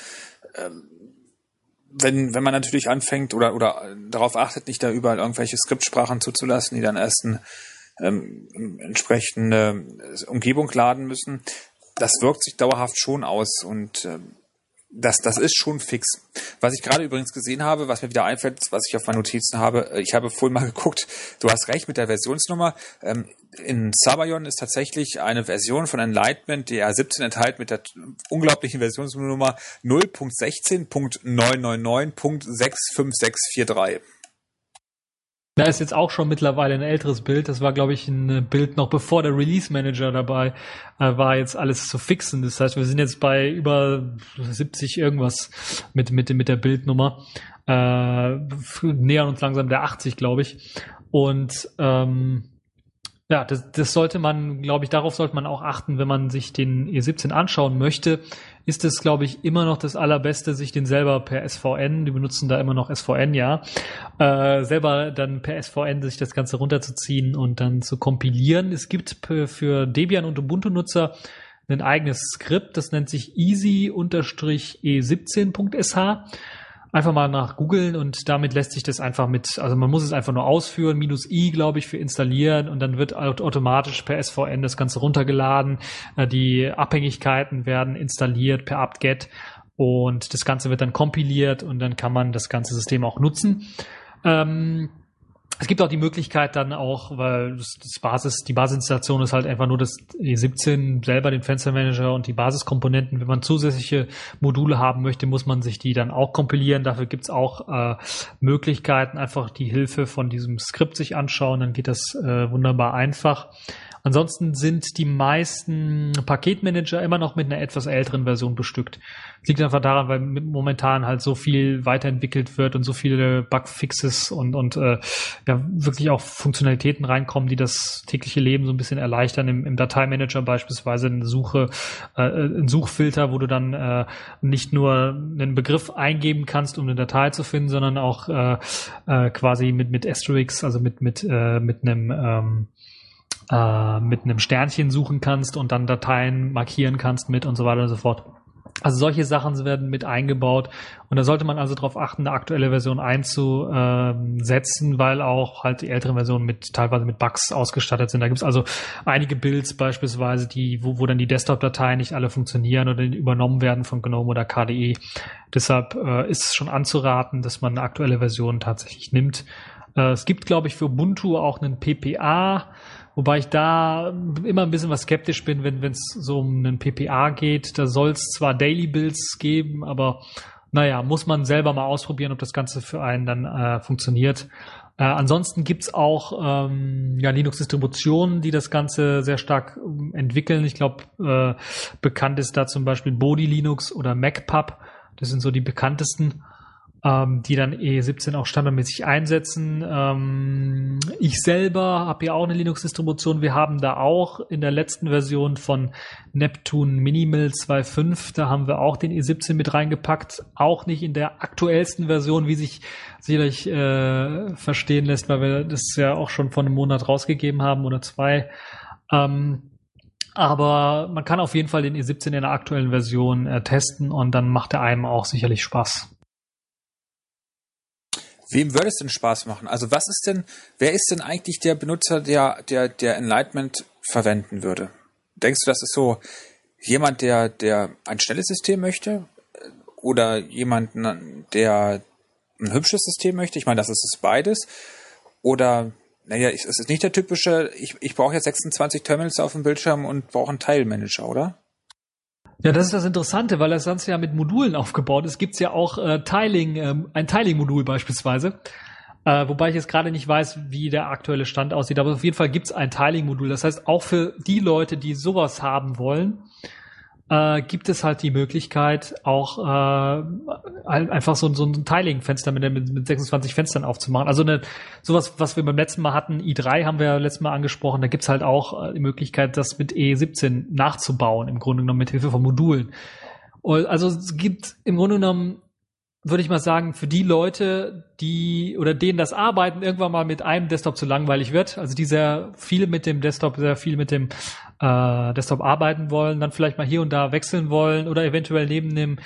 wenn man natürlich anfängt oder darauf achtet, nicht da überall irgendwelche Skriptsprachen zuzulassen, die dann erst entsprechende Umgebung laden müssen, das wirkt sich dauerhaft schon aus und das ist schon fix. Was ich gerade übrigens gesehen habe, was mir wieder einfällt, was ich auf meinen Notizen habe, ich habe vorhin mal geguckt, du hast recht mit der Versionsnummer. In Sabayon ist tatsächlich eine Version von Enlightenment, die R17 enthält, mit der unglaublichen Versionsnummer 0.16.999.65643. Da ist jetzt auch schon mittlerweile ein älteres Bild. Das war, glaube ich, ein Bild noch bevor der Release Manager dabei war, jetzt alles zu fixen. Das heißt, wir sind jetzt bei über 70 irgendwas mit der Bildnummer. Nähern uns langsam der 80, glaube ich. Und ja, das sollte man, glaube ich, darauf sollte man auch achten, wenn man sich den E17 anschauen möchte. Ist es, glaube ich, immer noch das Allerbeste, sich den selber per SVN, die benutzen da immer noch SVN, ja, selber dann per SVN sich das Ganze runterzuziehen und dann zu kompilieren. Es gibt für Debian und Ubuntu-Nutzer ein eigenes Skript, das nennt sich easy-e17.sh. Einfach mal nach googeln und damit lässt sich das einfach also man muss es einfach nur ausführen, -i, glaube ich, für installieren und dann wird automatisch per SVN das Ganze runtergeladen. Die Abhängigkeiten werden installiert per apt-get und das Ganze wird dann kompiliert und dann kann man das ganze System auch nutzen. Es gibt auch die Möglichkeit dann auch, weil die Basisinstallation ist halt einfach nur das E17 selber, den Fenstermanager und die Basiskomponenten. Wenn man zusätzliche Module haben möchte, muss man sich die dann auch kompilieren. Dafür gibt's auch Möglichkeiten, einfach die Hilfe von diesem Skript sich anschauen, dann geht das wunderbar einfach. Ansonsten sind die meisten Paketmanager immer noch mit einer etwas älteren Version bestückt. Das liegt einfach daran, weil momentan halt so viel weiterentwickelt wird und so viele Bugfixes und ja wirklich auch Funktionalitäten reinkommen, die das tägliche Leben so ein bisschen erleichtern. Im Dateimanager beispielsweise eine Suche, ein Suchfilter, wo du dann nicht nur einen Begriff eingeben kannst, um eine Datei zu finden, sondern auch quasi mit Asterix, also mit einem Sternchen suchen kannst und dann Dateien markieren kannst mit und so weiter und so fort. Also solche Sachen werden mit eingebaut und da sollte man also darauf achten, eine aktuelle Version einzusetzen, weil auch halt die älteren Versionen teilweise mit Bugs ausgestattet sind. Da gibt es also einige Builds beispielsweise, wo dann die Desktop-Dateien nicht alle funktionieren oder übernommen werden von GNOME oder KDE. Deshalb ist schon anzuraten, dass man eine aktuelle Version tatsächlich nimmt. Es gibt, glaube ich, für Ubuntu auch einen PPA, wobei ich da immer ein bisschen was skeptisch bin, wenn es so um einen PPA geht. Da soll es zwar Daily Builds geben, aber naja, muss man selber mal ausprobieren, ob das Ganze für einen dann funktioniert. Ansonsten gibt's auch Linux-Distributionen, die das Ganze sehr stark entwickeln. Ich glaube, bekannt ist da zum Beispiel Bodhi Linux oder MacPub. Das sind so die bekanntesten, die dann E17 auch standardmäßig einsetzen. Ich selber habe ja auch eine Linux-Distribution. Wir haben da auch in der letzten Version von Neptune Minimal 2.5, da haben wir auch den E17 mit reingepackt. Auch nicht in der aktuellsten Version, wie sich sicherlich verstehen lässt, weil wir das ja auch schon vor einem Monat rausgegeben haben oder 2. Aber man kann auf jeden Fall den E17 in der aktuellen Version testen und dann macht er einem auch sicherlich Spaß. Wem würde es denn Spaß machen? Also wer ist denn eigentlich der Benutzer, der Enlightenment verwenden würde? Denkst du, das ist so jemand, der ein schnelles System möchte? Oder jemand, der ein hübsches System möchte? Ich meine, das ist es beides. Oder, es ist nicht der typische, ich brauche jetzt 26 Terminals auf dem Bildschirm und brauche einen Teilmanager, oder? Ja, das ist das Interessante, weil das Ganze ja mit Modulen aufgebaut ist. Es gibt ja auch ein Tiling-Modul beispielsweise, wobei ich jetzt gerade nicht weiß, wie der aktuelle Stand aussieht, aber auf jeden Fall gibt es ein Tiling-Modul. Das heißt, auch für die Leute, die sowas haben wollen, gibt es halt die Möglichkeit, auch einfach so ein Tiling-Fenster mit 26 Fenstern aufzumachen. Also sowas, was wir beim letzten Mal hatten, i3 haben wir ja letztes Mal angesprochen, da gibt's halt auch die Möglichkeit, das mit E17 nachzubauen, im Grunde genommen mit Hilfe von Modulen. Also es gibt im Grunde genommen, würde ich mal sagen, für die Leute, denen das Arbeiten irgendwann mal mit einem Desktop zu langweilig wird, also die sehr viel mit dem Desktop arbeiten wollen, dann vielleicht mal hier und da wechseln wollen oder eventuell neben dem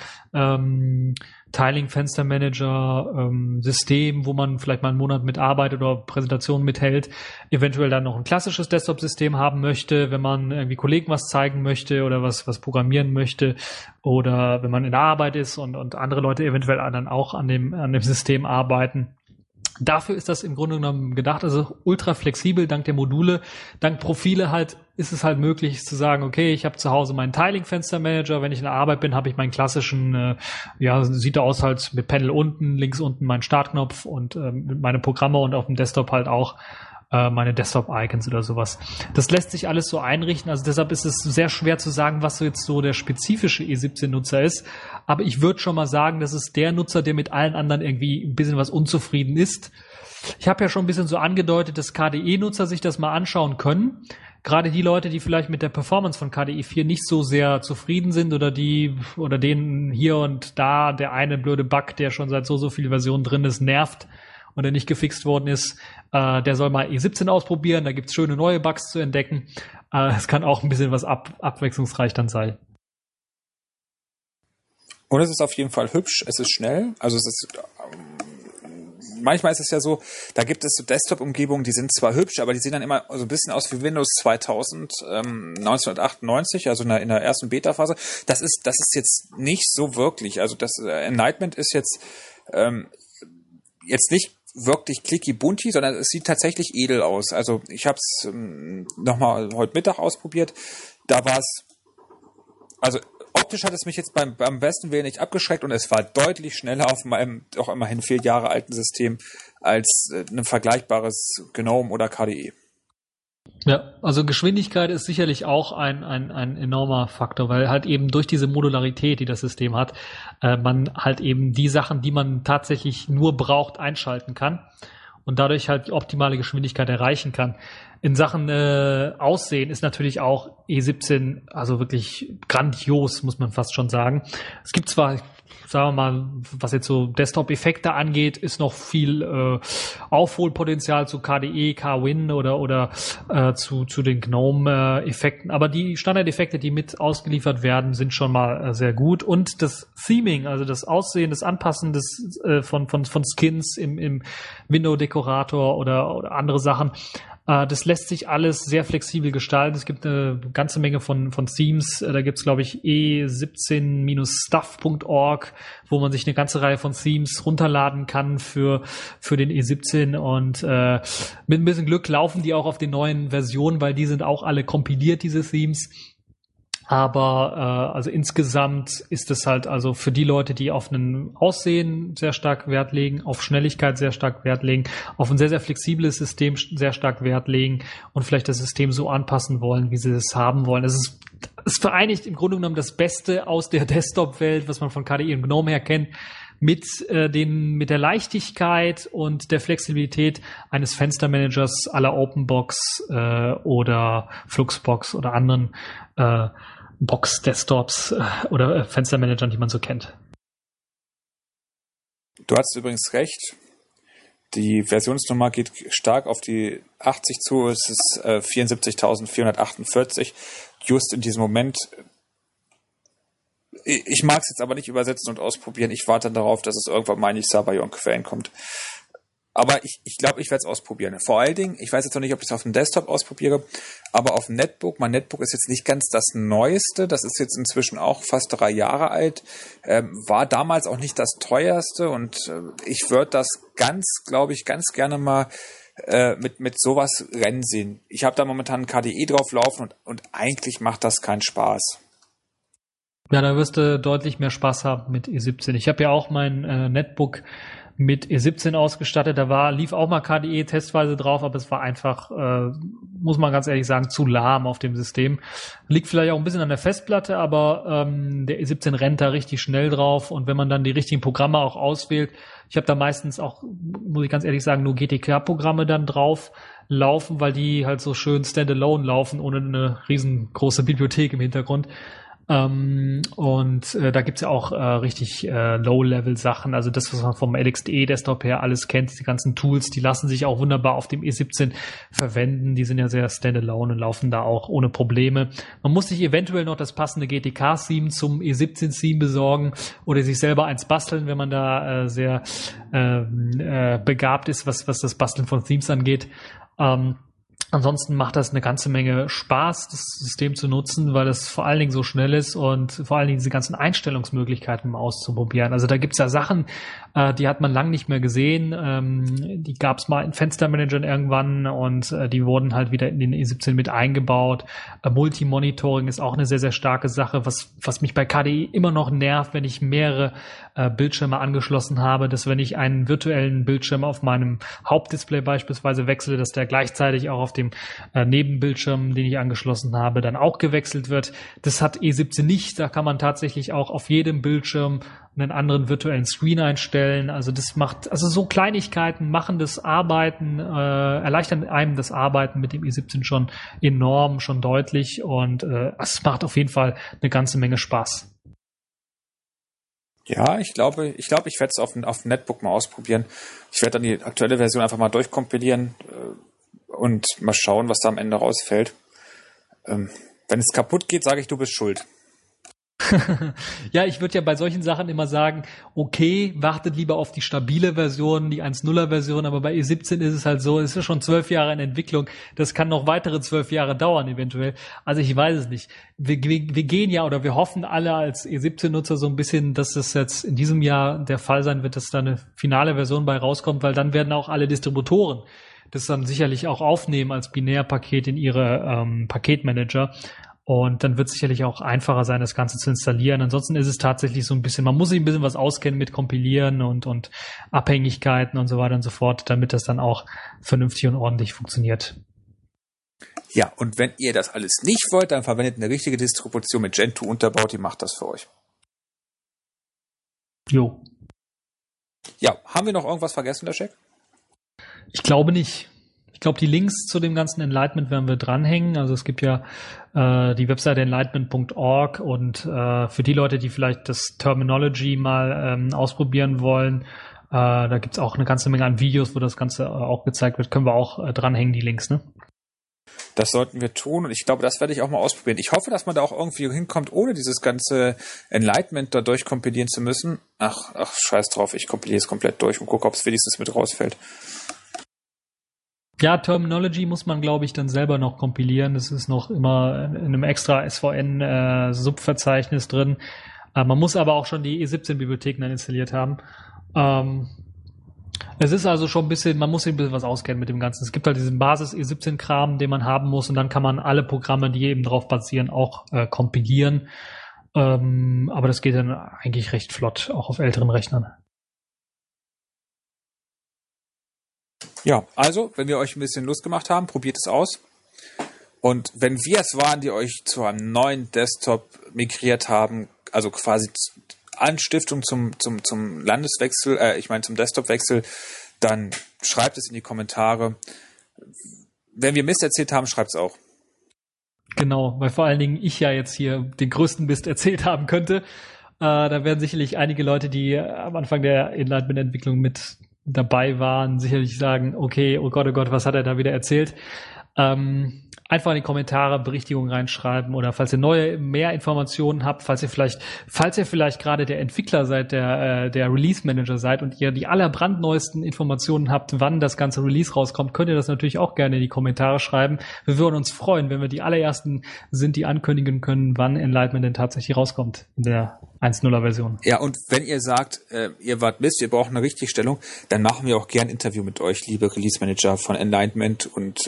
Tiling-Fenster-Manager-System, wo man vielleicht mal einen Monat mitarbeitet oder Präsentationen mithält, eventuell dann noch ein klassisches Desktop-System haben möchte, wenn man irgendwie Kollegen was zeigen möchte oder was programmieren möchte oder wenn man in der Arbeit ist und andere Leute eventuell dann auch an dem System arbeiten. Dafür ist das im Grunde genommen gedacht, also ultra flexibel, dank der Module, dank Profile halt ist es halt möglich zu sagen, okay, ich habe zu Hause meinen Tiling-Fenster-Manager, wenn ich in der Arbeit bin, habe ich meinen klassischen, sieht aus halt mit Panel unten, links unten mein Startknopf und meine Programme und auf dem Desktop halt auch meine Desktop-Icons oder sowas. Das lässt sich alles so einrichten, also deshalb ist es sehr schwer zu sagen, was so jetzt so der spezifische E17-Nutzer ist, aber ich würde schon mal sagen, das ist der Nutzer, der mit allen anderen irgendwie ein bisschen was unzufrieden ist. Ich habe ja schon ein bisschen so angedeutet, dass KDE-Nutzer sich das mal anschauen können. Gerade die Leute, die vielleicht mit der Performance von KDE 4 nicht so sehr zufrieden sind oder denen hier und da der eine blöde Bug, der schon seit so viel Versionen drin ist, nervt und der nicht gefixt worden ist, der soll mal E17 ausprobieren. Da gibt's schöne neue Bugs zu entdecken. Es kann auch ein bisschen was abwechslungsreich dann sein. Und es ist auf jeden Fall hübsch, es ist schnell, also es ist manchmal ist es ja so, da gibt es so Desktop-Umgebungen, die sind zwar hübsch, aber die sehen dann immer so ein bisschen aus wie Windows 2000, 1998, also in der ersten Beta-Phase. Das ist jetzt nicht so wirklich. Also das Enlightenment ist jetzt nicht wirklich clicky-bunty, sondern es sieht tatsächlich edel aus. Also ich habe es nochmal heute Mittag ausprobiert. Da war es, also optisch hat es mich jetzt beim besten Willen nicht abgeschreckt und es war deutlich schneller auf meinem doch immerhin 4 Jahre alten System als ein vergleichbares GNOME oder KDE. Ja, also Geschwindigkeit ist sicherlich auch ein enormer Faktor, weil halt eben durch diese Modularität, die das System hat, man halt eben die Sachen, die man tatsächlich nur braucht, einschalten kann und dadurch halt die optimale Geschwindigkeit erreichen kann. In Sachen Aussehen ist natürlich auch E17 also wirklich grandios, muss man fast schon sagen. Es gibt zwar, sagen wir mal, was jetzt so Desktop-Effekte angeht, ist noch viel Aufholpotenzial zu KDE, KWin oder zu den GNOME-Effekten. Aber die Standardeffekte, die mit ausgeliefert werden, sind schon mal sehr gut. Und das Theming, also das Aussehen, das Anpassen von Skins im Window-Dekorator oder andere Sachen, das lässt sich alles sehr flexibel gestalten. Es gibt eine ganze Menge von Themes. Da gibt's, glaube ich, e17-stuff.org, wo man sich eine ganze Reihe von Themes runterladen kann für den E17. Und mit ein bisschen Glück laufen die auch auf den neuen Versionen, weil die sind auch alle kompiliert, diese Themes. Aber also insgesamt ist es halt also für die Leute, die auf ein Aussehen sehr stark Wert legen, auf Schnelligkeit sehr stark Wert legen, auf ein sehr, sehr flexibles System sehr stark Wert legen und vielleicht das System so anpassen wollen, wie sie es haben wollen. Es vereinigt im Grunde genommen das Beste aus der Desktop-Welt, was man von KDE und GNOME her kennt, mit der Leichtigkeit und der Flexibilität eines Fenstermanagers à la OpenBox oder Fluxbox oder anderen Box-Desktops oder Fenstermanagern, die man so kennt. Du hast übrigens recht. Die Versionsnummer geht stark auf die 80 zu. Es ist 74.448. Just in diesem Moment. Ich mag es jetzt aber nicht übersetzen und ausprobieren. Ich warte dann darauf, dass es irgendwann mal in die Sabayon-Quellen kommt. Aber ich glaube, ich werde es ausprobieren. Vor allen Dingen, ich weiß jetzt noch nicht, ob ich es auf dem Desktop ausprobiere, aber auf dem Netbook. Mein Netbook ist jetzt nicht ganz das Neueste. Das ist jetzt inzwischen auch fast 3 Jahre alt. War damals auch nicht das teuerste und ich würde das glaube ich, ganz gerne mal mit sowas rennen sehen. Ich habe da momentan ein KDE drauf laufen und eigentlich macht das keinen Spaß. Ja, da wirst du deutlich mehr Spaß haben mit E17. Ich habe ja auch mein Netbook mit E17 ausgestattet. Lief auch mal KDE testweise drauf, aber es war einfach, muss man ganz ehrlich sagen, zu lahm auf dem System. Liegt vielleicht auch ein bisschen an der Festplatte, aber der E17 rennt da richtig schnell drauf und wenn man dann die richtigen Programme auch auswählt, ich habe da meistens auch, muss ich ganz ehrlich sagen, nur GTK-Programme dann drauf laufen, weil die halt so schön standalone laufen, ohne eine riesengroße Bibliothek im Hintergrund. Da gibt's ja auch richtig Low-Level-Sachen, also das, was man vom LXDE-Desktop her alles kennt, diese ganzen Tools, die lassen sich auch wunderbar auf dem E17 verwenden, die sind ja sehr standalone und laufen da auch ohne Probleme. Man muss sich eventuell noch das passende GTK-Theme zum E17-Theme besorgen oder sich selber eins basteln, wenn man da sehr begabt ist, was das Basteln von Themes angeht. Ansonsten macht das eine ganze Menge Spaß, das System zu nutzen, weil es vor allen Dingen so schnell ist und vor allen Dingen diese ganzen Einstellungsmöglichkeiten mal auszuprobieren. Also da gibt's ja Sachen, die hat man lang nicht mehr gesehen. Die gab's mal in Fenstermanagern irgendwann und die wurden halt wieder in den E17 mit eingebaut. Multimonitoring ist auch eine sehr, sehr starke Sache, was mich bei KDE immer noch nervt, wenn ich mehrere Bildschirme angeschlossen habe, dass wenn ich einen virtuellen Bildschirm auf meinem Hauptdisplay beispielsweise wechsle, dass der gleichzeitig auch auf dem Nebenbildschirm, den ich angeschlossen habe, dann auch gewechselt wird. Das hat E17 nicht. Da kann man tatsächlich auch auf jedem Bildschirm einen anderen virtuellen Screen einstellen. Also das macht, also so Kleinigkeiten machen das Arbeiten, erleichtern einem das Arbeiten mit dem E17 schon enorm, schon deutlich und es macht auf jeden Fall eine ganze Menge Spaß. Ja, ich glaube, ich werde es auf dem Netbook mal ausprobieren. Ich werde dann die aktuelle Version einfach mal durchkompilieren und mal schauen, was da am Ende rausfällt. Wenn es kaputt geht, sage ich, du bist schuld. Ja, ich würde ja bei solchen Sachen immer sagen, okay, wartet lieber auf die stabile Version, die 1.0er Version, aber bei E17 ist es halt so, es ist schon 12 Jahre in Entwicklung, das kann noch weitere 12 Jahre dauern eventuell. Also ich weiß es nicht. Wir gehen ja oder wir hoffen alle als E17-Nutzer so ein bisschen, dass das jetzt in diesem Jahr der Fall sein wird, dass da eine finale Version bei rauskommt, weil dann werden auch alle Distributoren das dann sicherlich auch aufnehmen als Binärpaket in ihre Paketmanager. Und dann wird es sicherlich auch einfacher sein, das Ganze zu installieren. Ansonsten ist es tatsächlich so ein bisschen, man muss sich ein bisschen was auskennen mit Kompilieren und Abhängigkeiten und so weiter und so fort, damit das dann auch vernünftig und ordentlich funktioniert. Ja, und wenn ihr das alles nicht wollt, dann verwendet eine richtige Distribution mit Gentoo unterbaut, die macht das für euch. Jo. Ja, haben wir noch irgendwas vergessen, der Scheck? Ich glaube nicht. Ich glaube, die Links zu dem ganzen Enlightenment werden wir dranhängen. Also es gibt ja die Webseite enlightenment.org und für die Leute, die vielleicht das Terminology mal ausprobieren wollen, da gibt's auch eine ganze Menge an Videos, wo das Ganze auch gezeigt wird. Können wir auch dranhängen, die Links, ne? Das sollten wir tun und ich glaube, das werde ich auch mal ausprobieren. Ich hoffe, dass man da auch irgendwie hinkommt, ohne dieses ganze Enlightenment da durchkompilieren zu müssen. Ach, scheiß drauf, ich kompiliere es komplett durch und gucke, ob es wenigstens mit rausfällt. Ja, Terminology muss man, glaube ich, dann selber noch kompilieren. Das ist noch immer in einem extra SVN-Subverzeichnis drin. Man muss aber auch schon die E17-Bibliotheken dann installiert haben. Es ist also schon ein bisschen, man muss sich ein bisschen was auskennen mit dem Ganzen. Es gibt halt diesen Basis-E17-Kram, den man haben muss und dann kann man alle Programme, die eben drauf basieren, auch kompilieren. Aber das geht dann eigentlich recht flott, auch auf älteren Rechnern. Ja, also, wenn wir euch ein bisschen Lust gemacht haben, probiert es aus. Und wenn wir es waren, die euch zu einem neuen Desktop migriert haben, also quasi Anstiftung zum Landeswechsel, zum Desktopwechsel, dann schreibt es in die Kommentare. Wenn wir Mist erzählt haben, schreibt es auch. Genau, weil vor allen Dingen ich ja jetzt hier den größten Mist erzählt haben könnte. Da werden sicherlich einige Leute, die am Anfang der Enlightenment-Entwicklung mit dabei waren, sicherlich sagen, okay, oh Gott, was hat er da wieder erzählt? Einfach in die Kommentare Berichtigungen reinschreiben oder falls ihr mehr Informationen habt, falls ihr vielleicht gerade der Entwickler seid, der Release Manager seid und ihr die allerbrandneuesten Informationen habt, wann das ganze Release rauskommt, könnt ihr das natürlich auch gerne in die Kommentare schreiben. Wir würden uns freuen, wenn wir die allerersten sind, die ankündigen können, wann Enlightenment denn tatsächlich rauskommt in der 1.0er Version. Ja, und wenn ihr sagt, ihr wart Mist, ihr braucht eine Richtigstellung, dann machen wir auch gern ein Interview mit euch, liebe Release Manager von Enlightenment und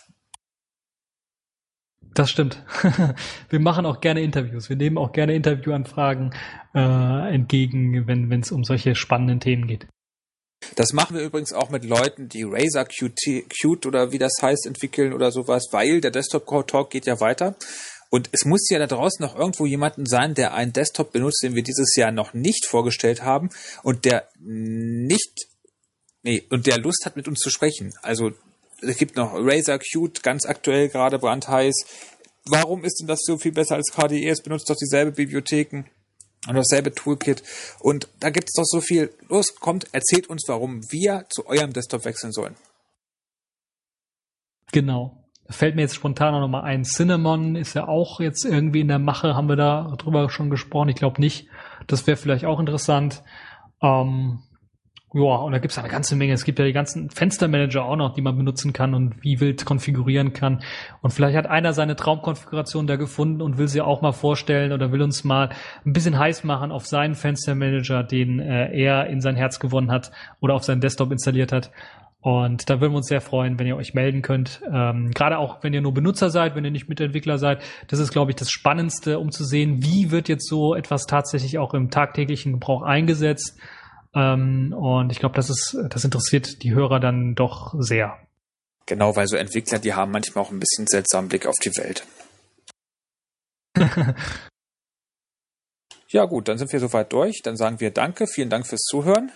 das stimmt. Wir machen auch gerne Interviews. Wir nehmen auch gerne Interviewanfragen entgegen, wenn es um solche spannenden Themen geht. Das machen wir übrigens auch mit Leuten, die Razer Qt oder wie das heißt, entwickeln oder sowas, weil der Desktop-Talk geht ja weiter. Und es muss ja da draußen noch irgendwo jemanden sein, der einen Desktop benutzt, den wir dieses Jahr noch nicht vorgestellt haben und der Lust hat, mit uns zu sprechen. Also es gibt noch Razer Qt, ganz aktuell gerade brandheiß. Warum ist denn das so viel besser als KDE? Es benutzt doch dieselbe Bibliotheken und dasselbe Toolkit. Und da gibt es doch so viel. Los, kommt, erzählt uns, warum wir zu eurem Desktop wechseln sollen. Genau. Da fällt mir jetzt spontan noch mal ein. Cinnamon ist ja auch jetzt irgendwie in der Mache. Haben wir da drüber schon gesprochen? Ich glaube nicht. Das wäre vielleicht auch interessant. Ja, und da gibt's eine ganze Menge. Es gibt ja die ganzen Fenstermanager auch noch, die man benutzen kann und wie wild konfigurieren kann. Und vielleicht hat einer seine Traumkonfiguration da gefunden und will sie auch mal vorstellen oder will uns mal ein bisschen heiß machen auf seinen Fenstermanager, den er in sein Herz gewonnen hat oder auf seinen Desktop installiert hat. Und da würden wir uns sehr freuen, wenn ihr euch melden könnt. Gerade auch, wenn ihr nur Benutzer seid, wenn ihr nicht Mitentwickler seid. Das ist, glaube ich, das Spannendste, um zu sehen, wie wird jetzt so etwas tatsächlich auch im tagtäglichen Gebrauch eingesetzt. Und ich glaube, das interessiert die Hörer dann doch sehr. Genau, weil so Entwickler, die haben manchmal auch ein bisschen seltsamen Blick auf die Welt. Ja gut, dann sind wir soweit durch. Dann sagen wir Danke, vielen Dank fürs Zuhören.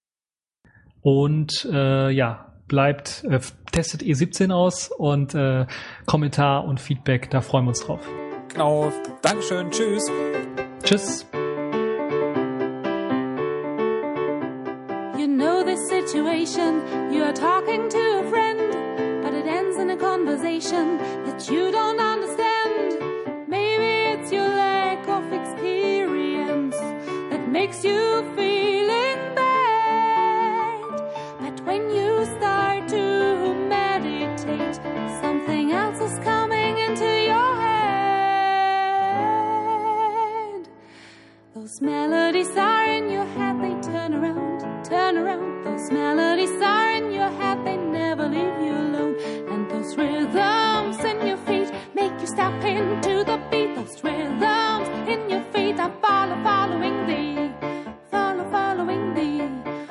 Und bleibt, testet E17 aus und Kommentar und Feedback, da freuen wir uns drauf. Genau, Dankeschön, tschüss. Tschüss. You know this situation, you are talking to a friend, but it ends in a conversation that you don't understand. Maybe it's your lack of experience that makes you feeling bad. But when you start to meditate, something else is coming into your head. Those melodies are in your head, they turn around. Turn around, those melodies are in your head, they never leave you alone. And those rhythms in your feet make you step into the beat. Those rhythms in your feet are following thee. Following thee.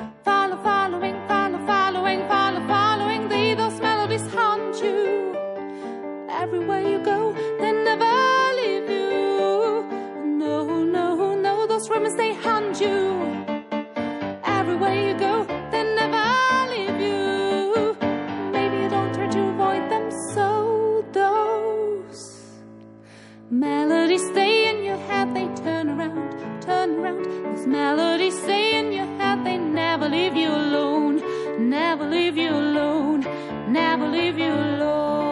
Following thee. Those melodies haunt you. Everywhere you go, they never leave you. No, those rhythms, they haunt you. Everywhere you go, they never leave you. Maybe you don't try to avoid them, so those melodies stay in your head, they turn around. Those melodies stay in your head, they never leave you alone. Never leave you alone. Never leave you alone.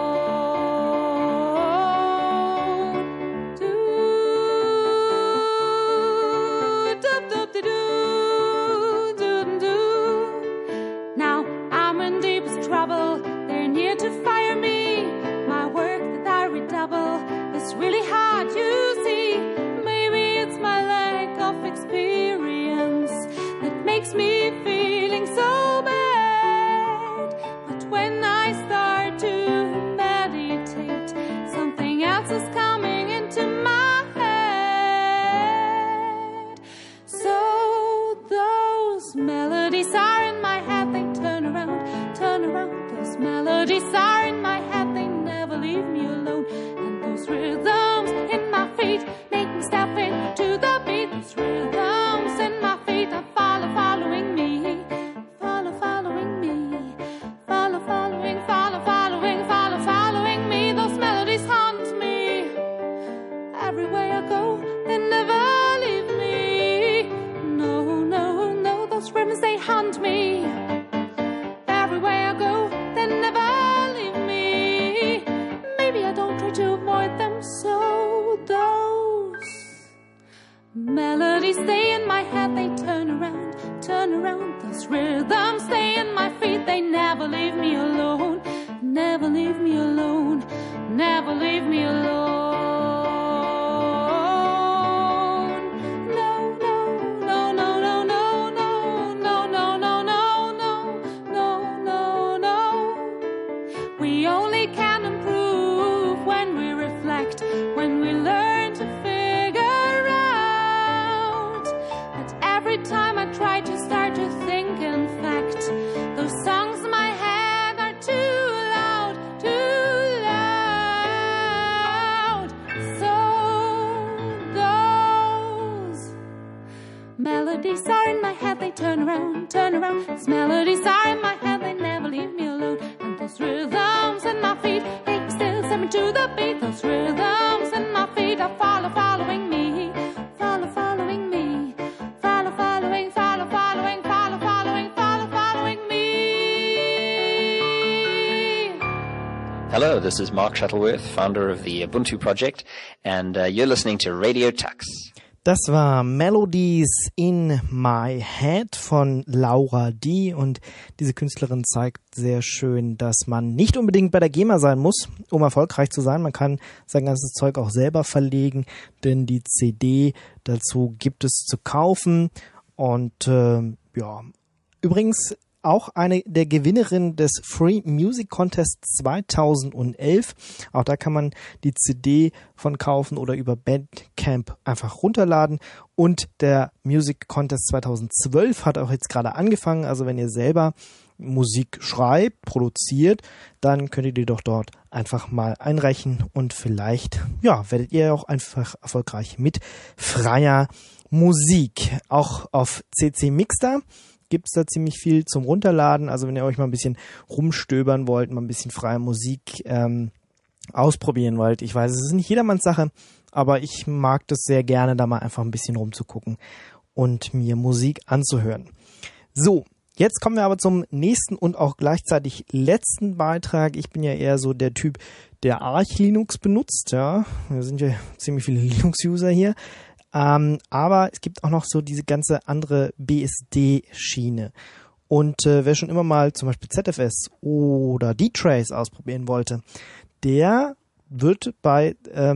Trouble, they're near to fire me. My work that I redouble is really hard, you see. Maybe it's my lack of experience that makes me feeling so bad. But when I start to meditate, something else is coming into my head. So those melodies are in my head, they turn around. Those melodies are in my head, they never leave me alone. And those rhythms in my feet make me step into the beat. Those rhythms in my feet are following me. Following me. Following me. Those melodies haunt me. Everywhere I go, they never leave me. No, those rhythms, they haunt me. Everywhere I go, they never leave me. Maybe I don't try to avoid them, so those melodies stay in my head, they turn around. Those rhythms stay in my feet, they never leave me alone. Never leave me alone. Never leave me alone. We only can improve when we reflect, when we learn to figure out. But every time I try to start to think, in fact, those songs in my head are too loud. So those melodies are in my head, they turn around. Those melodies are in my head, they never leave me alone. Those rhythms in my feet make me still step into the beat. Those rhythms in my feet are following me. Following me. Following me. Hello, this is Mark Shuttleworth, founder of the Ubuntu project, and you're listening to Radio Tux. Das war Melodies in My Head von Laura D. Und diese Künstlerin zeigt sehr schön, dass man nicht unbedingt bei der GEMA sein muss, um erfolgreich zu sein. Man kann sein ganzes Zeug auch selber verlegen, denn die CD dazu gibt es zu kaufen. Und übrigens auch eine der Gewinnerinnen des Free Music Contest 2011. Auch da kann man die CD von kaufen oder über Bandcamp einfach runterladen. Und der Music Contest 2012 hat auch jetzt gerade angefangen. Also wenn ihr selber Musik schreibt, produziert, dann könnt ihr die doch dort einfach mal einreichen. Und vielleicht, werdet ihr auch einfach erfolgreich mit freier Musik. Auch auf CC Mixter gibt's da ziemlich viel zum Runterladen. Also wenn ihr euch mal ein bisschen rumstöbern wollt, mal ein bisschen freie Musik ausprobieren wollt. Ich weiß, es ist nicht jedermanns Sache, aber ich mag das sehr gerne, da mal einfach ein bisschen rumzugucken und mir Musik anzuhören. So, jetzt kommen wir aber zum nächsten und auch gleichzeitig letzten Beitrag. Ich bin ja eher so der Typ, der Arch Linux benutzt. Ja, da sind ja ziemlich viele Linux-User hier. Aber es gibt auch noch so diese ganze andere BSD-Schiene. Und wer schon immer mal zum Beispiel ZFS oder D-Trace ausprobieren wollte, der wird bei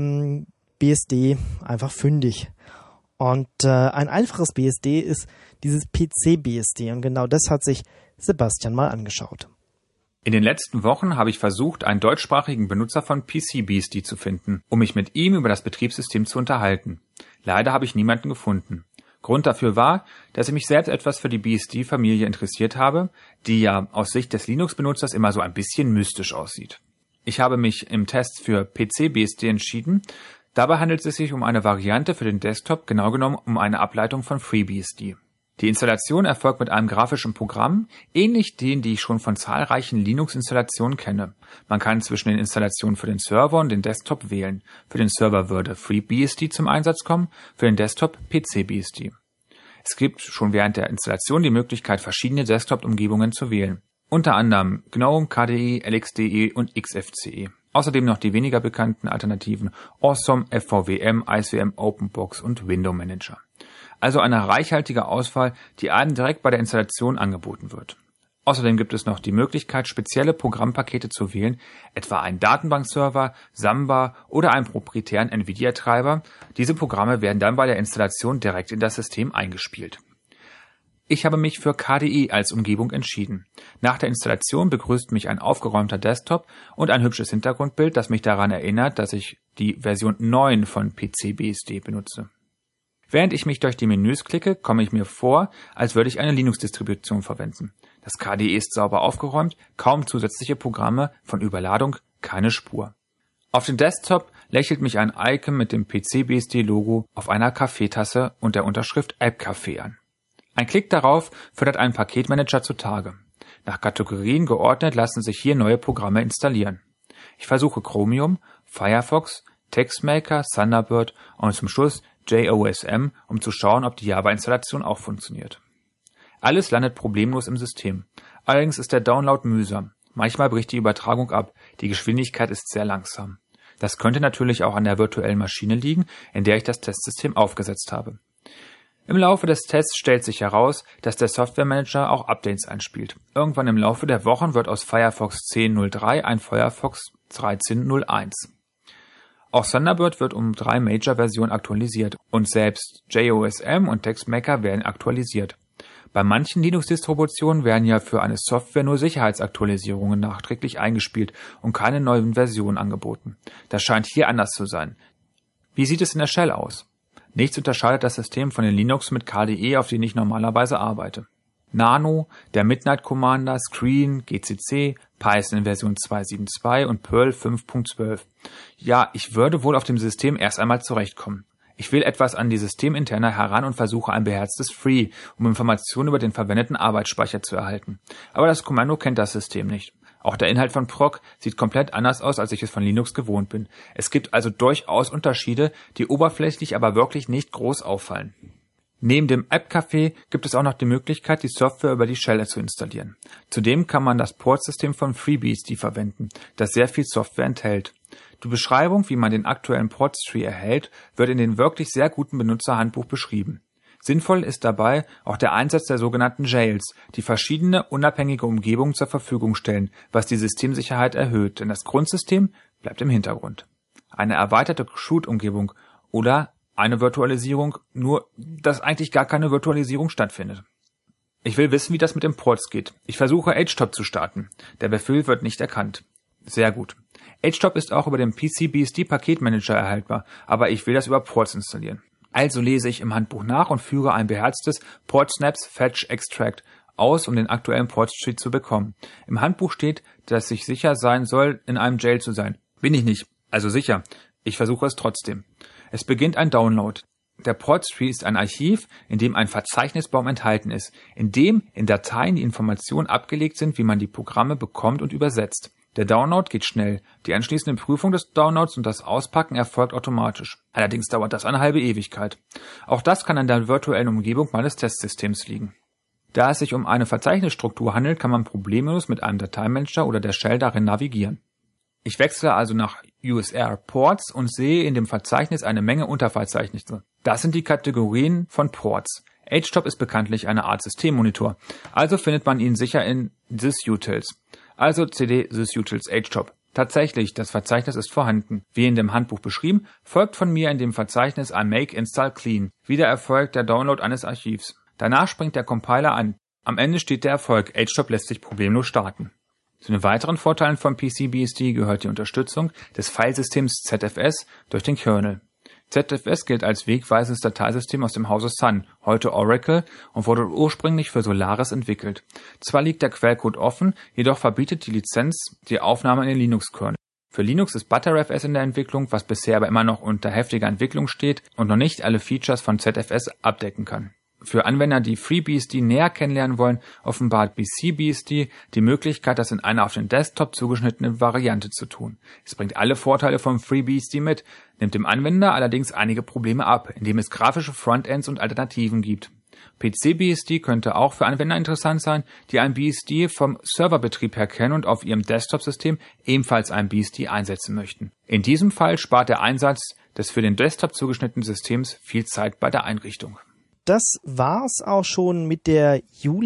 BSD einfach fündig. Und ein einfaches BSD ist dieses PC-BSD. Und genau das hat sich Sebastian mal angeschaut. In den letzten Wochen habe ich versucht, einen deutschsprachigen Benutzer von PC-BSD zu finden, um mich mit ihm über das Betriebssystem zu unterhalten. Leider habe ich niemanden gefunden. Grund dafür war, dass ich mich selbst etwas für die BSD-Familie interessiert habe, die ja aus Sicht des Linux-Benutzers immer so ein bisschen mystisch aussieht. Ich habe mich im Test für PC-BSD entschieden. Dabei handelt es sich um eine Variante für den Desktop, genau genommen um eine Ableitung von FreeBSD. Die Installation erfolgt mit einem grafischen Programm, ähnlich denen, die ich schon von zahlreichen Linux-Installationen kenne. Man kann zwischen den Installationen für den Server und den Desktop wählen. Für den Server würde FreeBSD zum Einsatz kommen, für den Desktop PCBSD. Es gibt schon während der Installation die Möglichkeit, verschiedene Desktop-Umgebungen zu wählen. Unter anderem GNOME, KDE, LXDE und XFCE. Außerdem noch die weniger bekannten Alternativen Awesome, FVWM, IceVM, OpenBox und Window Manager. Also eine reichhaltige Auswahl, die einem direkt bei der Installation angeboten wird. Außerdem gibt es noch die Möglichkeit, spezielle Programmpakete zu wählen, etwa einen Datenbankserver, Samba oder einen proprietären NVIDIA-Treiber. Diese Programme werden dann bei der Installation direkt in das System eingespielt. Ich habe mich für KDE als Umgebung entschieden. Nach der Installation begrüßt mich ein aufgeräumter Desktop und ein hübsches Hintergrundbild, das mich daran erinnert, dass ich die Version 9 von PCBSD benutze. Während ich mich durch die Menüs klicke, komme ich mir vor, als würde ich eine Linux-Distribution verwenden. Das KDE ist sauber aufgeräumt, kaum zusätzliche Programme, von Überladung keine Spur. Auf dem Desktop lächelt mich ein Icon mit dem PC-BSD-Logo auf einer Kaffeetasse und der Unterschrift AppCafé an. Ein Klick darauf fördert einen Paketmanager zutage. Nach Kategorien geordnet lassen sich hier neue Programme installieren. Ich versuche Chromium, Firefox, TextMaker, Thunderbird und zum Schluss JOSM, um zu schauen, ob die Java-Installation auch funktioniert. Alles landet problemlos im System. Allerdings ist der Download mühsam. Manchmal bricht die Übertragung ab. Die Geschwindigkeit ist sehr langsam. Das könnte natürlich auch an der virtuellen Maschine liegen, in der ich das Testsystem aufgesetzt habe. Im Laufe des Tests stellt sich heraus, dass der Softwaremanager auch Updates einspielt. Irgendwann im Laufe der Wochen wird aus Firefox 10.03 ein Firefox 13.01. Auch Thunderbird wird um 3 Major-Versionen aktualisiert und selbst JOSM und TextMaker werden aktualisiert. Bei manchen Linux-Distributionen werden ja für eine Software nur Sicherheitsaktualisierungen nachträglich eingespielt und keine neuen Versionen angeboten. Das scheint hier anders zu sein. Wie sieht es in der Shell aus? Nichts unterscheidet das System von den Linux mit KDE, auf denen ich normalerweise arbeite. Nano, der Midnight Commander, Screen, GCC, Python in Version 2.7.2 und Perl 5.12. Ja, ich würde wohl auf dem System erst einmal zurechtkommen. Ich will etwas an die Systeminterner heran und versuche ein beherztes Free, um Informationen über den verwendeten Arbeitsspeicher zu erhalten. Aber das Kommando kennt das System nicht. Auch der Inhalt von Proc sieht komplett anders aus, als ich es von Linux gewohnt bin. Es gibt also durchaus Unterschiede, die oberflächlich aber wirklich nicht groß auffallen. Neben dem AppCafé gibt es auch noch die Möglichkeit, die Software über die Shell zu installieren. Zudem kann man das Portsystem von FreeBSD verwenden, das sehr viel Software enthält. Die Beschreibung, wie man den aktuellen Portstree erhält, wird in dem wirklich sehr guten Benutzerhandbuch beschrieben. Sinnvoll ist dabei auch der Einsatz der sogenannten Jails, die verschiedene unabhängige Umgebungen zur Verfügung stellen, was die Systemsicherheit erhöht, denn das Grundsystem bleibt im Hintergrund. Eine erweiterte Shoot-Umgebung oder eine Virtualisierung, nur dass eigentlich gar keine Virtualisierung stattfindet. Ich will wissen, wie das mit den Ports geht. Ich versuche HTOP zu starten. Der Befehl wird nicht erkannt. Sehr gut. HTOP ist auch über den PCBSD-Paketmanager erhaltbar, aber ich will das über Ports installieren. Also lese ich im Handbuch nach und führe ein beherztes Port-Snaps Fetch Extract aus, um den aktuellen Portstreet zu bekommen. Im Handbuch steht, dass ich sicher sein soll, in einem Jail zu sein. Bin ich nicht, also sicher. Ich versuche es trotzdem. Es beginnt ein Download. Der Portstree ist ein Archiv, in dem ein Verzeichnisbaum enthalten ist, in dem in Dateien die Informationen abgelegt sind, wie man die Programme bekommt und übersetzt. Der Download geht schnell. Die anschließende Prüfung des Downloads und das Auspacken erfolgt automatisch. Allerdings dauert das eine halbe Ewigkeit. Auch das kann an der virtuellen Umgebung meines Testsystems liegen. Da es sich um eine Verzeichnisstruktur handelt, kann man problemlos mit einem Dateimanager oder der Shell darin navigieren. Ich wechsle also nach USR Ports und sehe in dem Verzeichnis eine Menge Unterverzeichnisse. Das sind die Kategorien von Ports. HTOP ist bekanntlich eine Art Systemmonitor, also findet man ihn sicher in sysutils. Also cd sysutils HTOP. Tatsächlich, das Verzeichnis ist vorhanden. Wie in dem Handbuch beschrieben, folgt von mir in dem Verzeichnis ein Make Install Clean. Wieder erfolgt der Download eines Archivs. Danach springt der Compiler an. Am Ende steht der Erfolg. HTOP lässt sich problemlos starten. Zu den weiteren Vorteilen von PCBSD gehört die Unterstützung des Filesystems ZFS durch den Kernel. ZFS gilt als wegweisendes Dateisystem aus dem Hause Sun, heute Oracle, und wurde ursprünglich für Solaris entwickelt. Zwar liegt der Quellcode offen, jedoch verbietet die Lizenz die Aufnahme in den Linux-Kernel. Für Linux ist ButterFS in der Entwicklung, was bisher aber immer noch unter heftiger Entwicklung steht und noch nicht alle Features von ZFS abdecken kann. Für Anwender, die FreeBSD näher kennenlernen wollen, offenbart BCBSD die Möglichkeit, das in einer auf den Desktop zugeschnittene Variante zu tun. Es bringt alle Vorteile von FreeBSD mit, nimmt dem Anwender allerdings einige Probleme ab, indem es grafische Frontends und Alternativen gibt. PCBSD könnte auch für Anwender interessant sein, die ein BSD vom Serverbetrieb her kennen und auf ihrem Desktop-System ebenfalls ein BSD einsetzen möchten. In diesem Fall spart der Einsatz des für den Desktop zugeschnittenen Systems viel Zeit bei der Einrichtung. Das war's auch schon mit der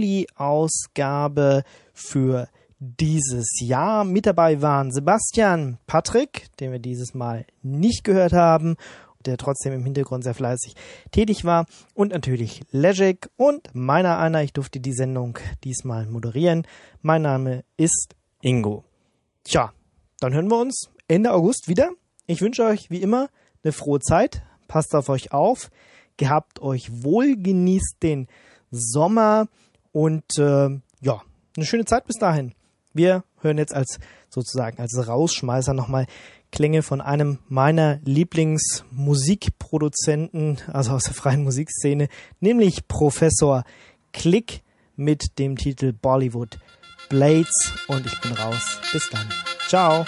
Juli-Ausgabe für dieses Jahr. Mit dabei waren Sebastian, Patrick, den wir dieses Mal nicht gehört haben, der trotzdem im Hintergrund sehr fleißig tätig war, und natürlich Legic und meiner einer. Ich durfte die Sendung diesmal moderieren. Mein Name ist Ingo. Tja, dann hören wir uns Ende August wieder. Ich wünsche euch wie immer eine frohe Zeit. Passt auf euch auf. Gehabt euch wohl, genießt den Sommer und eine schöne Zeit bis dahin. Wir hören jetzt als Rausschmeißer nochmal Klänge von einem meiner Lieblingsmusikproduzenten, also aus der freien Musikszene, nämlich Professor Click mit dem Titel Bollywood Blades, und ich bin raus. Bis dann. Ciao.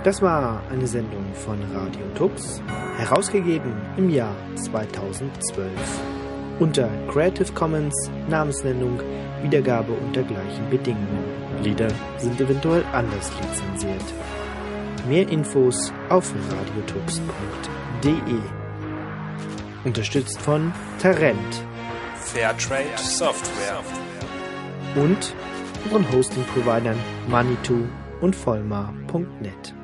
Das war eine Sendung von Radio Tux, herausgegeben im Jahr 2012. Unter Creative Commons, Namensnennung, Wiedergabe unter gleichen Bedingungen. Lieder sind eventuell anders lizenziert. Mehr Infos auf radiotux.de. Unterstützt von Tarent, Fairtrade Software und unseren Hosting-Providern Manitou und Vollmar.net.